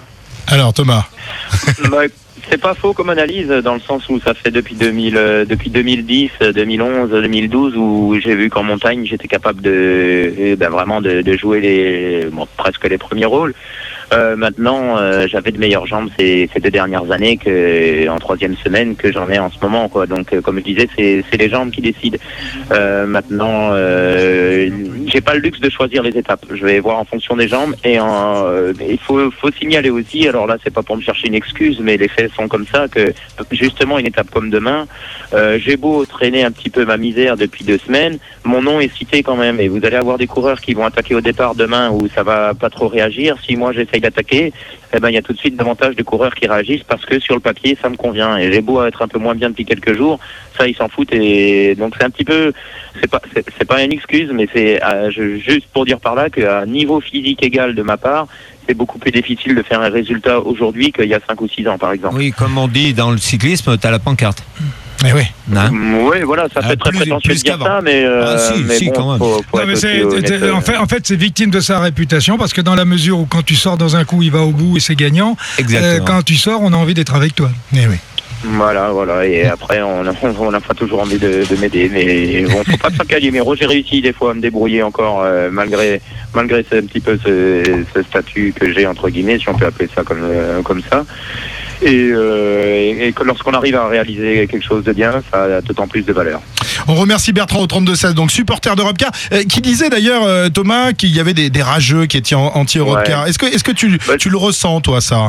Alors Thomas. Bah, c'est pas faux comme analyse, dans le sens où ça fait depuis deux mille, euh, depuis deux mille dix, deux mille onze, deux mille douze où j'ai vu qu'en montagne j'étais capable de, eh ben, vraiment de, de jouer les, bon, presque les premiers rôles. Euh, maintenant, euh, j'avais de meilleures jambes ces, ces deux dernières années que en troisième semaine que j'en ai en ce moment, quoi. Donc, euh, comme je disais, c'est, c'est les jambes qui décident. Euh, maintenant, euh, j'ai pas le luxe de choisir les étapes. Je vais voir en fonction des jambes et en, euh, il faut, faut signaler aussi. Alors là, c'est pas pour me chercher une excuse, mais les faits sont comme ça que justement une étape comme demain, euh, j'ai beau traîner un petit peu ma misère depuis deux semaines, mon nom est cité quand même. Et vous allez avoir des coureurs qui vont attaquer au départ demain où ça va pas trop réagir. Si moi j'essaie d'attaquer, eh ben il y a tout de suite davantage de coureurs qui réagissent parce que sur le papier ça me convient et j'ai beau être un peu moins bien depuis quelques jours, ça ils s'en foutent et donc c'est un petit peu, c'est pas c'est, c'est pas une excuse mais c'est euh, je, juste pour dire par là qu'à niveau physique égal de ma part, c'est beaucoup plus difficile de faire un résultat aujourd'hui qu'il y a cinq ou six ans par exemple. Oui, comme on dit dans le cyclisme, tu as la pancarte. Eh oui. Hein oui, voilà, ça ah, fait très plus, prétentieux plus de dire qu'avant. ça, mais, euh, ah, si, mais si, bon, quand même. faut, faut Non, mais être c'est, aussi honnête, c'est- en, fait, en fait, c'est victime de sa réputation parce que dans la mesure où quand tu sors dans un coup, il va au bout et c'est gagnant. Exactement. quand tu sors, on a envie d'être avec toi. Eh oui. Voilà, voilà, et après on a, on a pas toujours envie de, de m'aider, mais bon, faut pas s'encalier. Mais j'ai réussi des fois à me débrouiller encore euh, malgré malgré ce, un petit peu ce, ce statut que j'ai entre guillemets, si on peut appeler ça comme euh, comme ça. Et, euh, et, et que lorsqu'on arrive à réaliser quelque chose de bien, ça a d'autant plus de valeur. On remercie Bertrand au trente-deux seize, donc supporter d'Europecar, euh, qui disait d'ailleurs, euh, Thomas, qu'il y avait des, des rageux qui étaient en- anti-Europcar. Ouais. Est-ce que, est-ce que tu, Bah, tu le ressens, toi, ça?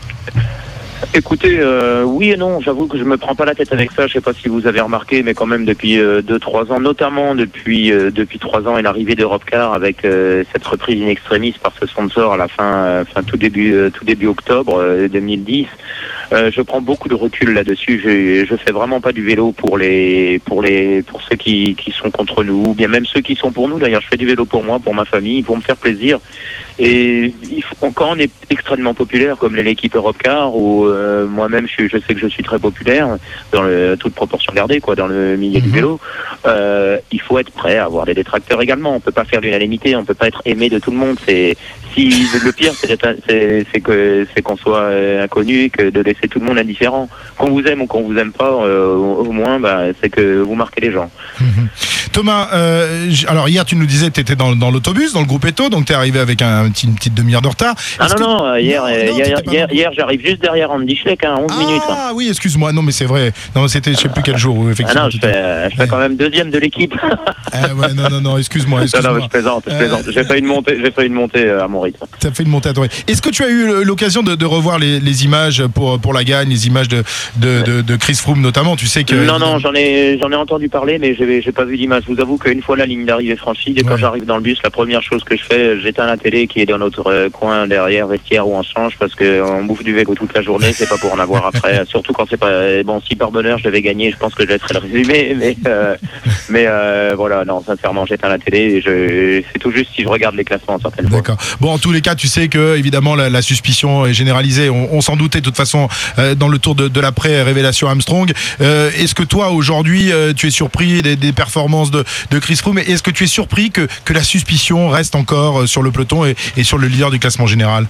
Écoutez, euh, oui et non, j'avoue que je me prends pas la tête avec ça, je sais pas si vous avez remarqué, mais quand même depuis euh, deux trois ans, notamment depuis euh, depuis trois ans et l'arrivée d'Europecar avec euh, cette reprise in extremis par ce sponsor à la fin, euh, fin tout début euh, tout début octobre euh, deux mille dix. Euh, je prends beaucoup de recul là-dessus. Je, je fais vraiment pas du vélo pour les pour les pour ceux qui, qui sont contre nous, ou bien même ceux qui sont pour nous. D'ailleurs, je fais du vélo pour moi, pour ma famille, pour me faire plaisir. Et il faut, quand on est extrêmement populaire, comme l'équipe Europcar, ou euh, moi-même, je, je sais que je suis très populaire dans le, toute proportion gardée, quoi, dans le milieu du vélo. Euh, il faut être prêt à avoir des détracteurs également. On peut pas faire l'unanimité, on peut pas être aimé de tout le monde. C'est si le pire, c'est, d'être, c'est, c'est que c'est qu'on soit euh, inconnu, que de laisser tout le monde indifférent. Qu'on vous aime ou qu'on vous aime pas, euh, au, au moins, bah, c'est que vous marquez les gens. Thomas, euh, j- alors hier tu nous disais que tu étais dans, dans l'autobus, dans le groupe Eto, donc tu es arrivé avec un, petit- une petite demi-heure de retard. Ah Est-ce non, que- non, euh, hier, Non, euh, non, hier, t'étais pas hier, dans- hier, j'arrive juste derrière Andy Schleck, hein, onze minutes. hein. Ah oui, excuse-moi, non mais c'est vrai. Non, c'était je sais plus quel jour, Ah effectivement. non, je fais, je fais quand même deuxième de l'équipe. Ah ouais, non, non, non, excuse-moi, non, excuse-moi. non, je plaisante, je plaisante. J'ai fait une montée, j'ai fait une montée euh, à mon rythme. T'as fait une montée à ton rythme. Est-ce que tu as eu l'occasion de, de revoir les, les images pour, pour la gagne, les images de, de, de, de Chris Froome notamment? Tu sais que. Non, non, j'en ai, j'en ai entendu parler, mais j'ai, j'ai pas vu l'image. Je vous avoue qu'une fois la ligne d'arrivée franchie, dès quand j'arrive dans le bus, la première chose que je fais, j'éteins la télé qui est dans notre euh, coin derrière, vestiaire où on change, parce que on bouffe du vélo toute la journée, c'est pas pour en avoir après. Surtout quand c'est pas bon. Si par bonheur je devais gagner, je pense que je laisserais le résumé, mais euh, mais euh, voilà, non, sincèrement, j'éteins la télé. Et je, c'est tout juste si je regarde les classements certaines fois. D'accord. Bon, en tous les cas, tu sais que évidemment la, la suspicion est généralisée. On, on s'en doutait de toute façon euh, dans le tour de, de l'après révélation Armstrong. Euh, est-ce que toi aujourd'hui euh, tu es surpris des, des performances de, de Chris Froome? Est-ce que tu es surpris que, que la suspicion reste encore euh, sur le peloton et, et sur le leader du classement général?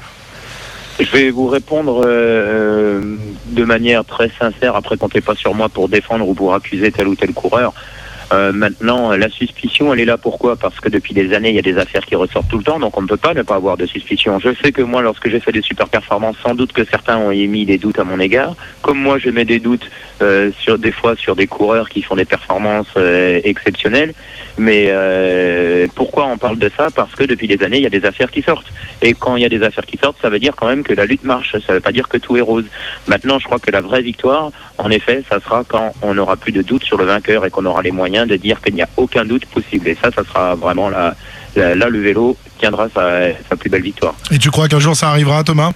Je vais vous répondre euh, de manière très sincère. Après, comptez pas sur moi pour défendre ou pour accuser tel ou tel coureur. Euh, maintenant, la suspicion, elle est là pourquoi? Parce que depuis des années, il y a des affaires qui ressortent tout le temps, donc on ne peut pas ne pas avoir de suspicion. Je sais que moi, lorsque j'ai fait des super performances, sans doute que certains ont émis des doutes à mon égard. Comme moi, je mets des doutes euh, sur des fois sur des coureurs qui font des performances euh, exceptionnelles. Mais euh, pourquoi on parle de ça? Parce que depuis des années, il y a des affaires qui sortent. Et quand il y a des affaires qui sortent, ça veut dire quand même que la lutte marche. Ça ne veut pas dire que tout est rose. Maintenant, je crois que la vraie victoire, en effet, ça sera quand on n'aura plus de doute sur le vainqueur et qu'on aura les moyens de dire qu'il n'y a aucun doute possible. Et ça, ça sera vraiment là, là, là le vélo tiendra sa, sa plus belle victoire. Et tu crois qu'un jour ça arrivera, Thomas?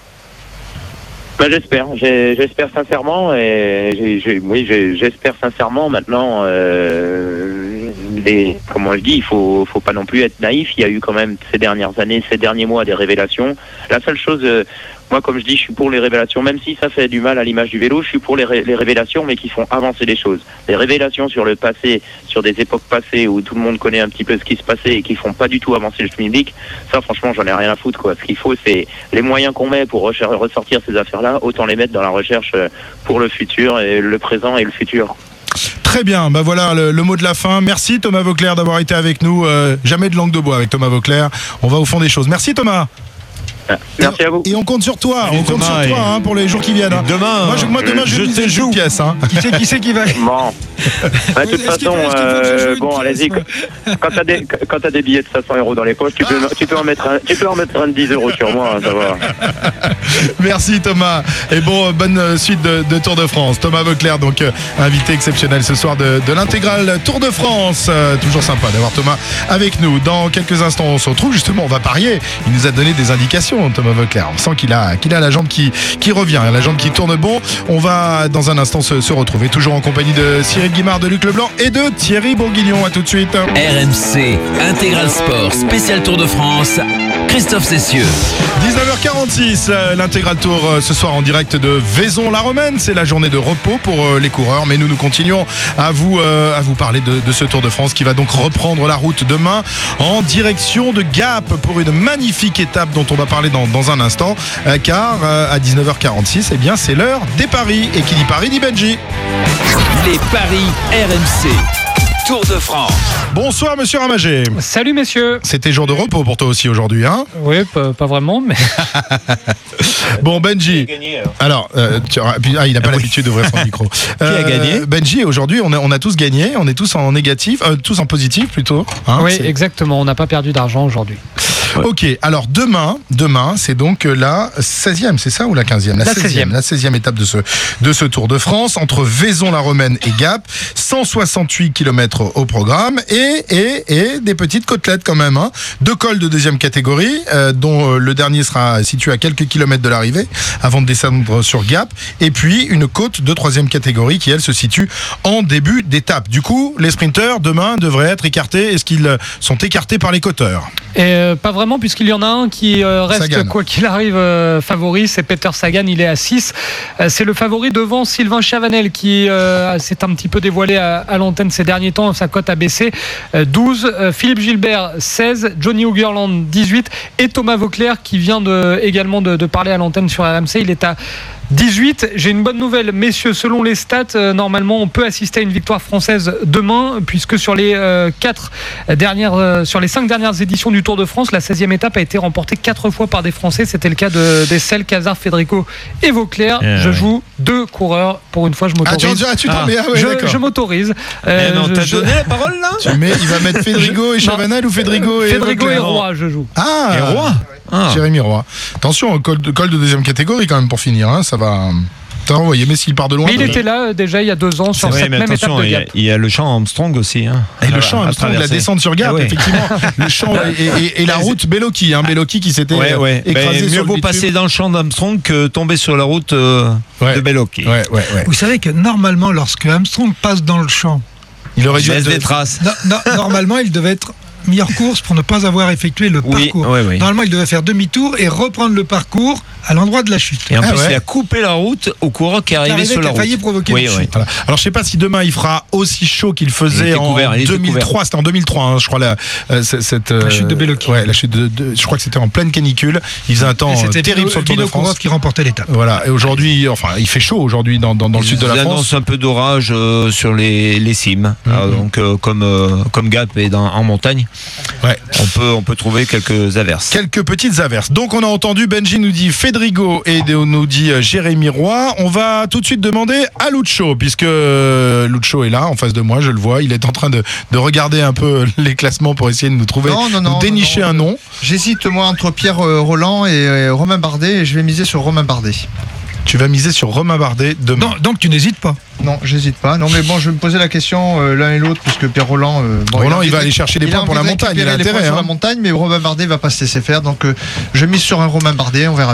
Ben, j'espère, j'ai, j'espère sincèrement, et j'ai, j'ai, oui, j'ai, j'espère sincèrement. Maintenant, euh, des, comme on le dit, il faut, faut pas non plus être naïf. Il y a eu quand même ces dernières années, ces derniers mois, des révélations. La seule chose, euh, moi, comme je dis, je suis pour les révélations, même si ça fait du mal à l'image du vélo, je suis pour les, ré- les révélations, mais qui font avancer les choses. Les révélations sur le passé, sur des époques passées où tout le monde connaît un petit peu ce qui se passait et qui font pas du tout avancer le public, ça, franchement, j'en ai rien à foutre, quoi. Ce qu'il faut, c'est les moyens qu'on met pour recher- ressortir ces affaires-là, autant les mettre dans la recherche pour le futur, et le présent et le futur. Très bien, bah voilà le, le mot de la fin. Merci Thomas Vauclair d'avoir été avec nous. Euh, jamais de langue de bois avec Thomas Vauclair. On va au fond des choses. Merci Thomas. Merci à vous. Et on compte sur toi, Allez, on compte Thomas, sur toi hein, pour les jours qui viennent. Hein. Demain, moi, je, moi demain je, je te mise une pièce. Hein. Qui c'est qui, c'est qui va Bon. Bah, de toute Est-ce qu'il façon, faut- est-ce qu'il faut que je joue euh, une bon, pièce, allez-y. ouais. Quand t'as des, quand t'as des billets de cinq cents euros dans les poches, tu peux, tu peux en mettre un, tu peux en mettre un de dix euros sur moi, hein, ça va. Merci Thomas. Et bon, bonne suite de, de Tour de France. Thomas Vauclair, donc euh, invité exceptionnel ce soir de, de l'intégrale Tour de France. Euh, toujours sympa d'avoir Thomas avec nous. Dans quelques instants, on se retrouve justement, on va parier. Il nous a donné des indications, Thomas Vauclair. On sent qu'il a, qu'il a la jambe qui, qui revient, la jambe qui tourne bon. On va dans un instant se, se retrouver, toujours en compagnie de Cyril Guimard, de Luc Leblanc et de Thierry Bourguignon. À tout de suite. R M C, Intégral Sport, spécial Tour de France, Christophe Cessieux. dix-neuf heures quarante-six, euh, l'intégral tour euh, ce soir en direct de Vaison-la-Romaine. C'est la journée de repos pour euh, les coureurs, mais nous nous continuons à vous, euh, à vous parler de, de ce Tour de France qui va donc reprendre la route demain en direction de Gap pour une magnifique étape dont on va parler dans, dans un instant, euh, car euh, à dix-neuf heures quarante-six, eh bien, c'est l'heure des paris. Et qui dit Paris dit Benji. Les paris R M C, Tour de France. Bonsoir monsieur Ramagé. Salut messieurs. C'était jour de repos pour toi aussi aujourd'hui, hein? Oui, pas, pas vraiment, mais... Bon Benji, alors, euh, tu, ah, il n'a pas l'habitude d'ouvrir son micro. Qui a gagné? Benji, aujourd'hui on a, on a tous gagné, on est tous en négatif, euh, tous en positif plutôt. Hein, oui, c'est... exactement, on n'a pas perdu d'argent aujourd'hui. Ouais. Ok, alors demain, demain c'est donc la seizième, c'est ça, ou la quinzième? La, la seizième, seizième. La seizième étape de ce, de ce Tour de France, entre Vaison-la-Romaine et Gap, cent soixante-huit kilomètres au programme, et, et, et des petites côtelettes quand même, hein. Deux cols de deuxième catégorie, euh, dont euh, le dernier sera situé à quelques kilomètres de l'arrivée, avant de descendre sur Gap, et puis une côte de troisième catégorie qui, elle, se situe en début d'étape. Du coup, les sprinteurs, demain, devraient être écartés. Est-ce qu'ils sont écartés par les coteurs? Et euh, pas vraiment, puisqu'il y en a un qui euh, reste, Sagan. quoi qu'il arrive, euh, favori, c'est Peter Sagan, il est à six. Euh, c'est le favori devant Sylvain Chavanel qui euh, s'est un petit peu dévoilé à, à l'antenne ces derniers temps, sa cote a baissé, euh, douze. Euh, Philippe Gilbert, seize. Johnny Hoogerland, dix-huit. Et Thomas Vauclair qui vient de, également de, de parler à l'antenne sur R M C, il est à dix-huit. J'ai une bonne nouvelle, messieurs. Selon les stats, euh, normalement, on peut assister à une victoire française demain, puisque sur les euh, quatre dernières, euh, sur les cinq dernières éditions du Tour de France, la seizième étape a été remportée quatre fois par des Français. C'était le cas de d'Essel, Cazard, Federico et Vauclair. Yeah, je ouais. joue deux coureurs. Pour une fois, je Ah, tu, m'autorise. ah, tu t'en mets, ah ouais, je, d'accord. je m'autorise. Eh, mais on je- t'a je- donné la parole là? Tu mets, il va mettre Federico et Non. Chavanel ou Federico et Federico et Vauclair? Roy, je joue. Ah, Et Roy Ah. Jérémy Roy. Attention, col de, col de deuxième catégorie quand même pour finir, hein, ça va. T'as envoyé, mais s'il part de loin. Mais il toi, était là euh, déjà il y a deux ans sur Ouais, cette mais même étape attention, de il y, a, Gap. il y a le champ Armstrong aussi. Hein. Et le À- champ à Armstrong, la traverser. descente sur Gap, Ah ouais. effectivement. Le champ et, et- et la route Bellocchi, hein, Bellocchi qui s'était Ouais, ouais. euh, écrasé Ben, sur mieux le vaut bitume. passer dans le champ d'Armstrong que tomber sur la route euh, Ouais. de Bellocchi. Ouais, ouais, ouais. Vous savez que normalement, lorsque Armstrong passe dans le champ, Il aurait dû Il laisse être- des traces. no- no- normalement, il devait être mis hors course pour ne pas avoir effectué le Oui, parcours. ouais, ouais. Normalement, il devait faire demi-tour et reprendre le parcours à l'endroit de la chute. Et en Ah plus, ouais. il a coupé la route au coureur qui est arrivé L'arrivée sur qui la a failli route. provoquer Oui, une oui. chute. Voilà. Alors je sais pas si demain il fera aussi chaud qu'il Il faisait était en couvert, il était deux mille trois. couvert. C'était en deux mille trois, hein, je crois la, euh, c- cette euh, La chute de Bellocchi. Ouais, la chute de, de- je crois que c'était en pleine canicule. Il faisait un temps Et euh, C'était terrible Vino- sur le Tour de Vinokourov France. qui remportait l'étape. Voilà. Et aujourd'hui, enfin, il fait chaud aujourd'hui dans, dans, dans le Ils sud de la France. annoncent un peu d'orage euh, sur les, les cimes. Mhm. Alors, donc, euh, comme, euh, comme Gap est dans, en montagne, Ouais. on peut, on peut trouver quelques averses. Quelques petites averses. Donc on a entendu, Benji nous dit Federico et nous dit euh, Jérémy Roy. On va tout de suite demander à Lucho, puisque euh, Lucho est là en face de moi, je le vois. Il est en train de, de regarder un peu les classements pour essayer de nous trouver, Non, non, nous non, dénicher non, non. un nom. J'hésite moi entre Pierre euh, Roland et euh, Romain Bardet et je vais miser sur Romain Bardet. Tu vas miser sur Romain Bardet demain. Non, donc tu n'hésites pas. Non, j'hésite pas. Non, mais bon, je vais me poser la question euh, l'un et l'autre, puisque Pierre Roland. euh, bon, Roland, a envie il va de- aller chercher des il a points pour envie la de montagne, il a récupérer les intérêt, points sur hein. la montagne, mais Romain Bardet va pas se laisser faire. Donc, euh, je mise sur un Romain Bardet, on verra bien.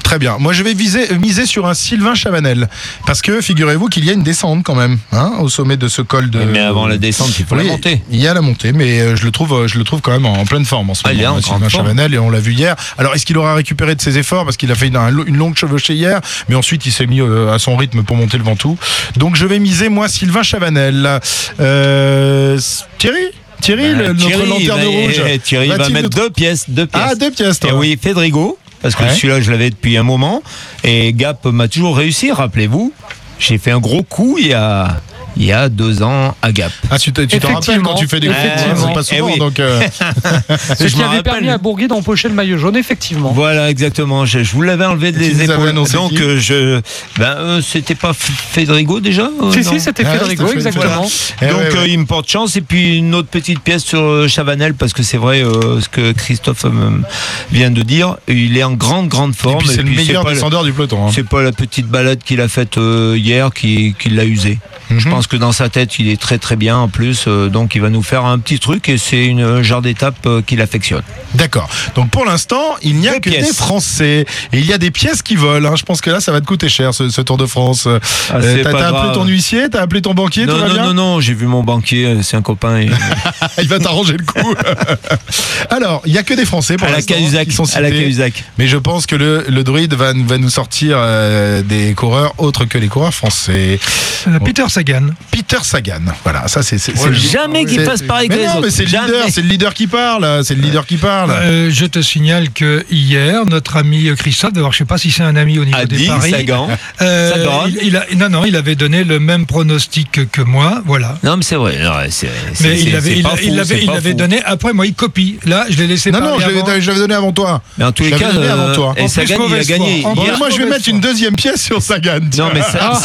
Très bien. Moi, je vais viser, miser sur un Sylvain Chavanel. Parce que, figurez-vous qu'il y a une descente quand même, hein, au sommet de ce col de. Mais avant la descente, il faut oui, la montée. Il y a la montée, mais je le trouve, je le trouve quand même en, en pleine forme en ce ah, moment. Il est en Sylvain Chavanel, et on l'a vu hier. Alors, est-ce qu'il aura récupéré de ses efforts parce qu'il a fait une, une longue chevauchée hier, mais ensuite il s'est mis à son rythme pour monter le Ventoux. Donc, je vais miser moi Sylvain Chavanel. Euh, Thierry. Thierry, bah, le, Thierry, notre lanterne va, rouge. Thierry va mettre notre... deux pièces, deux pièces. Ah, deux pièces. Toi. Et oui, Fedrigo, parce que ouais. celui-là, je l'avais depuis un moment. Et Gap m'a toujours réussi, rappelez-vous. J'ai fait un gros coup il y a. Il y a deux ans à Gap. Ah, tu t'en rappelles quand tu fais des coups, c'est pas souvent. Eh oui. Donc euh... Ce qui avait permis à Bourgui d'empocher le maillot jaune, effectivement. Voilà, exactement. Je, je vous l'avais enlevé des épaules. Donc, euh, je, ben, euh, c'était pas Fedrigo déjà euh, Si, non si, c'était ah, Fedrigo, c'était exactement. Voilà. Donc, ouais, ouais. Euh, il me porte chance. Et puis, une autre petite pièce sur Chavanel, parce que c'est vrai euh, ce que Christophe euh, vient de dire. Il est en grande, grande forme. Et puis, c'est le meilleur descendeur du peloton. Hein. C'est pas la petite balade qu'il a faite euh, hier qui, qui l'a usé. Mm-hmm. Je pense que dans sa tête, il est très très bien en plus, euh, donc il va nous faire un petit truc et c'est une un genre d'étape euh, qu'il affectionne. D'accord. Donc pour l'instant, il n'y a Deux que pièces. des Français et il y a des pièces qui volent. Hein. Je pense que là, ça va te coûter cher ce, ce Tour de France. Ah, euh, t'as, t'as appelé ton huissier, t'as appelé ton banquier, non, tout va non, bien non, non, j'ai vu mon banquier, c'est un copain. Et... il va t'arranger le coup. Alors, il n'y a que des Français pour à l'instant la Cahuzac, qui sont cités. À la Cahuzac. Mais je pense que le, le druide va, va nous sortir euh, des coureurs autres que les coureurs français. Euh, Peter Sagan. Peter Sagan. Voilà, ça c'est. c'est, ouais, c'est jamais qu'il fasse pareil que les non, autres. Mais c'est le leader, c'est le leader qui parle. C'est le leader qui parle. Euh, je te signale que hier, notre ami Christophe, d'abord je sais pas si c'est un ami au niveau a des dit, paris. Sagan. Euh, il, il a, non, non, il avait donné le même pronostic que moi, voilà. Non, mais c'est vrai. Non, c'est, c'est, mais c'est, il avait, il, fou, il avait, il avait donné. Après, moi, il copie. Là, je l'ai laissé. Non, non, je l'avais, je l'avais donné avant toi. Mais en tous les cas, euh, avant toi. Et Sagan, il a gagné. Bon, moi, je vais mettre une deuxième pièce sur Sagan. Non, mais ça,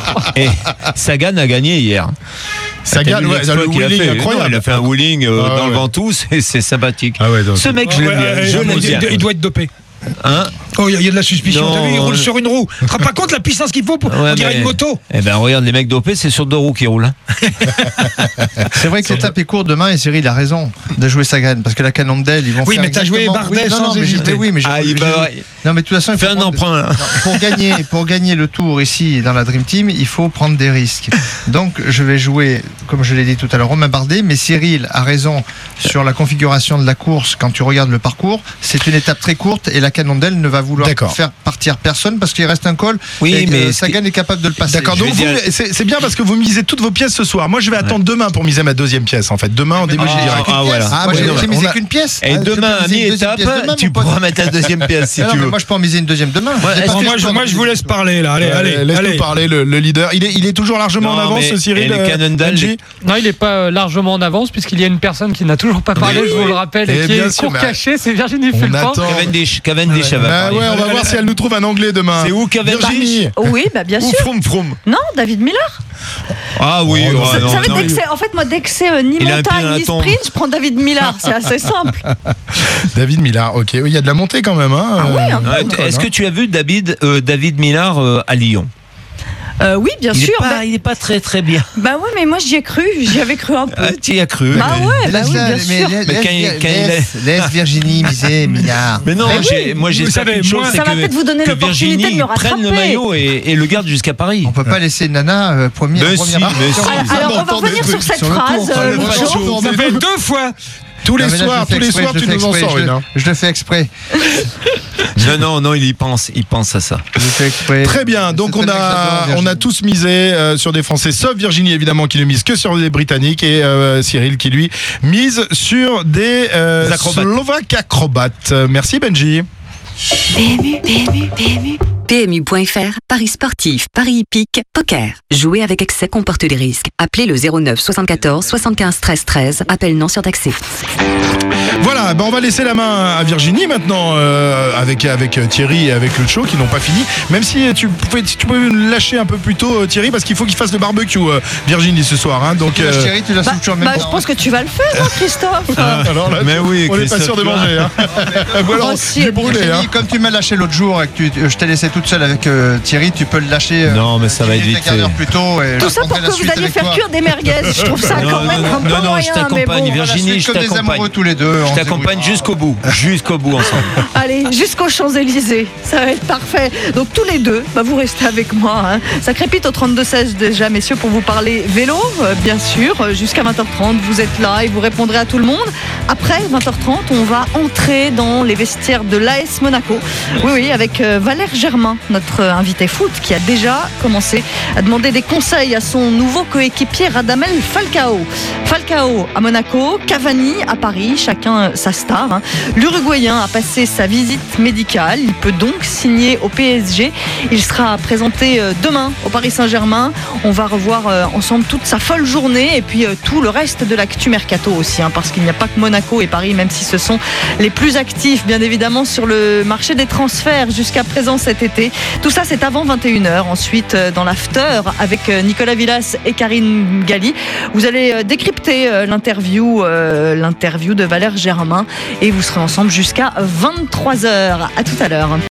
et Sagan a gagné hier. Sagan, ouais, le wheeling fait, incroyable. Non, il a fait un wheeling euh, ah, dans ouais. le Ventoux, c'est, c'est sympathique. Ah ouais, ce mec, je l'aime bien. Je l'aime bien. Il doit être dopé. Hein oh, il y, y a de la suspicion. Non, T'as vu, il roule sur une roue. Tu te rends pas compte de la puissance qu'il faut pour ouais, on dirait une moto. Eh ben, regarde, les mecs dopés, c'est sur deux roues qui roulent. Hein. C'est vrai que l'étape est courte demain et Cyril a raison de jouer Sagan parce que la Cannondale, ils vont oui, faire. Oui, mais t'as joué Bardet oui, sans hésiter. Oui, mais ah, il va... Non, mais de toute façon, il faut un emprunt. Là. Non, pour gagner, pour gagner le Tour ici dans la Dream Team, il faut prendre des risques. Donc, je vais jouer, comme je l'ai dit tout à l'heure, Romain Bardet, mais Cyril a raison sur la configuration de la course. Quand tu regardes le parcours, c'est une étape très courte et la Cannondale ne va vouloir D'accord. faire partir personne parce qu'il reste un col. Oui, et mais Sagan est capable de le passer. D'accord. Donc vous, c'est, c'est bien parce que vous misez toutes vos pièces ce soir. Moi, je vais attendre ouais. demain pour miser ma deuxième pièce. En fait, demain en début ah, je dirais. Ah, voilà. Ah, moi, j'ai, j'ai misé a... qu'une pièce. Et ah, demain, à mi-étape, tu pourras mettre la deuxième pièce si non, tu veux. Moi, je peux en miser une deuxième demain. Ouais, moi, moi, je, moi, je vous laisse parler là. Allez, euh, allez, laisse allez. nous parler le, le leader. Il est, il est toujours largement non, en avance, Cyril. Euh, les... Non, il n'est pas largement en avance puisqu'il y a une personne qui n'a toujours pas parlé. Oui, je vous le rappelle, et qui est court caché. C'est Virginie Fulpin. Cavendish, Cavendish, ça va. Ouais, on va voir si elle nous trouve un anglais demain. C'est où Cavendish? Oui, bah bien sûr. Ou Froome Froome. Non, David Miller. Ah oui, oh, ouais, ça, non, ça non, dès que c'est, en fait, moi, dès que c'est euh, ni montagne ni sprint, je prends David Miller. C'est assez simple. David Miller, ok. Il y a de la montée quand même. Hein. Ah ouais, un ouais, peu, est-ce hein. que tu as vu David, euh, David Miller euh, à Lyon? Euh, oui, bien il sûr. Est pas, bah, il n'est pas très très bien. Bah ouais, mais moi j'y ai cru, j'y avais cru un peu. Ah, tu y as cru. Bah mais... ouais, bah laisse, oui, bien mais sûr. Laisse, mais quand il, quand laisse, il est... laisse Virginie miser Millard. Mais non, mais j'ai, oui, moi j'ai ça une chose, ça c'est va que, peut-être vous donner que l'opportunité Virginie de me rattraper. prenne le maillot et, et le garde jusqu'à Paris. On peut pas laisser Nana euh, premier. Mais première si, mais si. Alors, alors on va revenir sur cette sur phrase. Euh, tour, ça fait deux fois. Tous les soirs, tous les soirs, tu nous en sors une. Je le fais exprès. Non, non, non, il y pense, il pense à ça. Je fais exprès. Très bien, donc on a, on a tous misé euh, sur des Français, sauf Virginie évidemment qui ne mise que sur des Britanniques et euh, Cyril qui lui mise sur des euh, acrobates. Slovaques acrobates. Merci Benji. P M U, P M U, P M U. P M U point F R, paris sportif, paris hippique, poker. Jouer avec excès comporte des risques. Appelez le zéro neuf soixante-quatorze soixante-quinze treize treize. Appel non surtaxé. Voilà, ben on va laisser la main à Virginie maintenant euh, avec, avec Thierry et avec le show qui n'ont pas fini. Même si tu pouvais, si tu pouvais lâcher un peu plus tôt Thierry parce qu'il faut qu'il fasse le barbecue euh, Virginie ce soir. Hein, donc, euh... Thierry, tu l'as bah, toujours bah, même je pense que tu vas le faire, hein, Christophe. Ah, alors là, mais oui, on n'est pas sûr de manger. Hein. Voilà, j'ai brûlé. Hein. Comme tu m'as lâché l'autre jour et que tu, je t'ai laissé tout toute seule avec euh, Thierry, tu peux le lâcher. Euh, non, mais ça va être vite fait. Plus tôt et tout ça pour que vous alliez faire cuire des merguez. Je trouve ça non, quand même non, un peu non, non, moyen. je t'accompagne, bon, Virginie, je t'accompagne. tous les deux. Je t'accompagne jusqu'au bout, jusqu'au bout ensemble. Allez, jusqu'aux Champs-Élysées, ça va être parfait. Donc tous les deux, bah, vous restez avec moi. Hein. Ça crépite au trente-deux seize déjà, messieurs, pour vous parler vélo, euh, bien sûr. Jusqu'à vingt heures trente, vous êtes là et vous répondrez à tout le monde. Après vingt heures trente, on va entrer dans les vestiaires de l'A S Monaco. Oui, oui, avec euh, Valère Germain, notre euh, invité foot, qui a déjà commencé à demander des conseils à son nouveau coéquipier Radamel Falcao. Falcao à Monaco, Cavani à Paris, chacun sa star. Hein. L'Uruguayen a passé sa visite médicale. Il peut donc signer au P S G. Il sera présenté euh, demain au Paris Saint-Germain. On va revoir euh, ensemble toute sa folle journée et puis euh, tout le reste de l'actu mercato aussi, hein, parce qu'il n'y a pas que Monaco et Paris, même si ce sont les plus actifs, bien évidemment, sur le marché des transferts jusqu'à présent cet été. Tout ça, c'est avant vingt et une heures. Ensuite, euh, dans l'after, avec euh, Nicolas Villas et Karine Galli, vous allez euh, décrypter euh, l'interview, euh, l'interview de Valère Germain et vous serez ensemble jusqu'à vingt-trois heures. À tout à l'heure.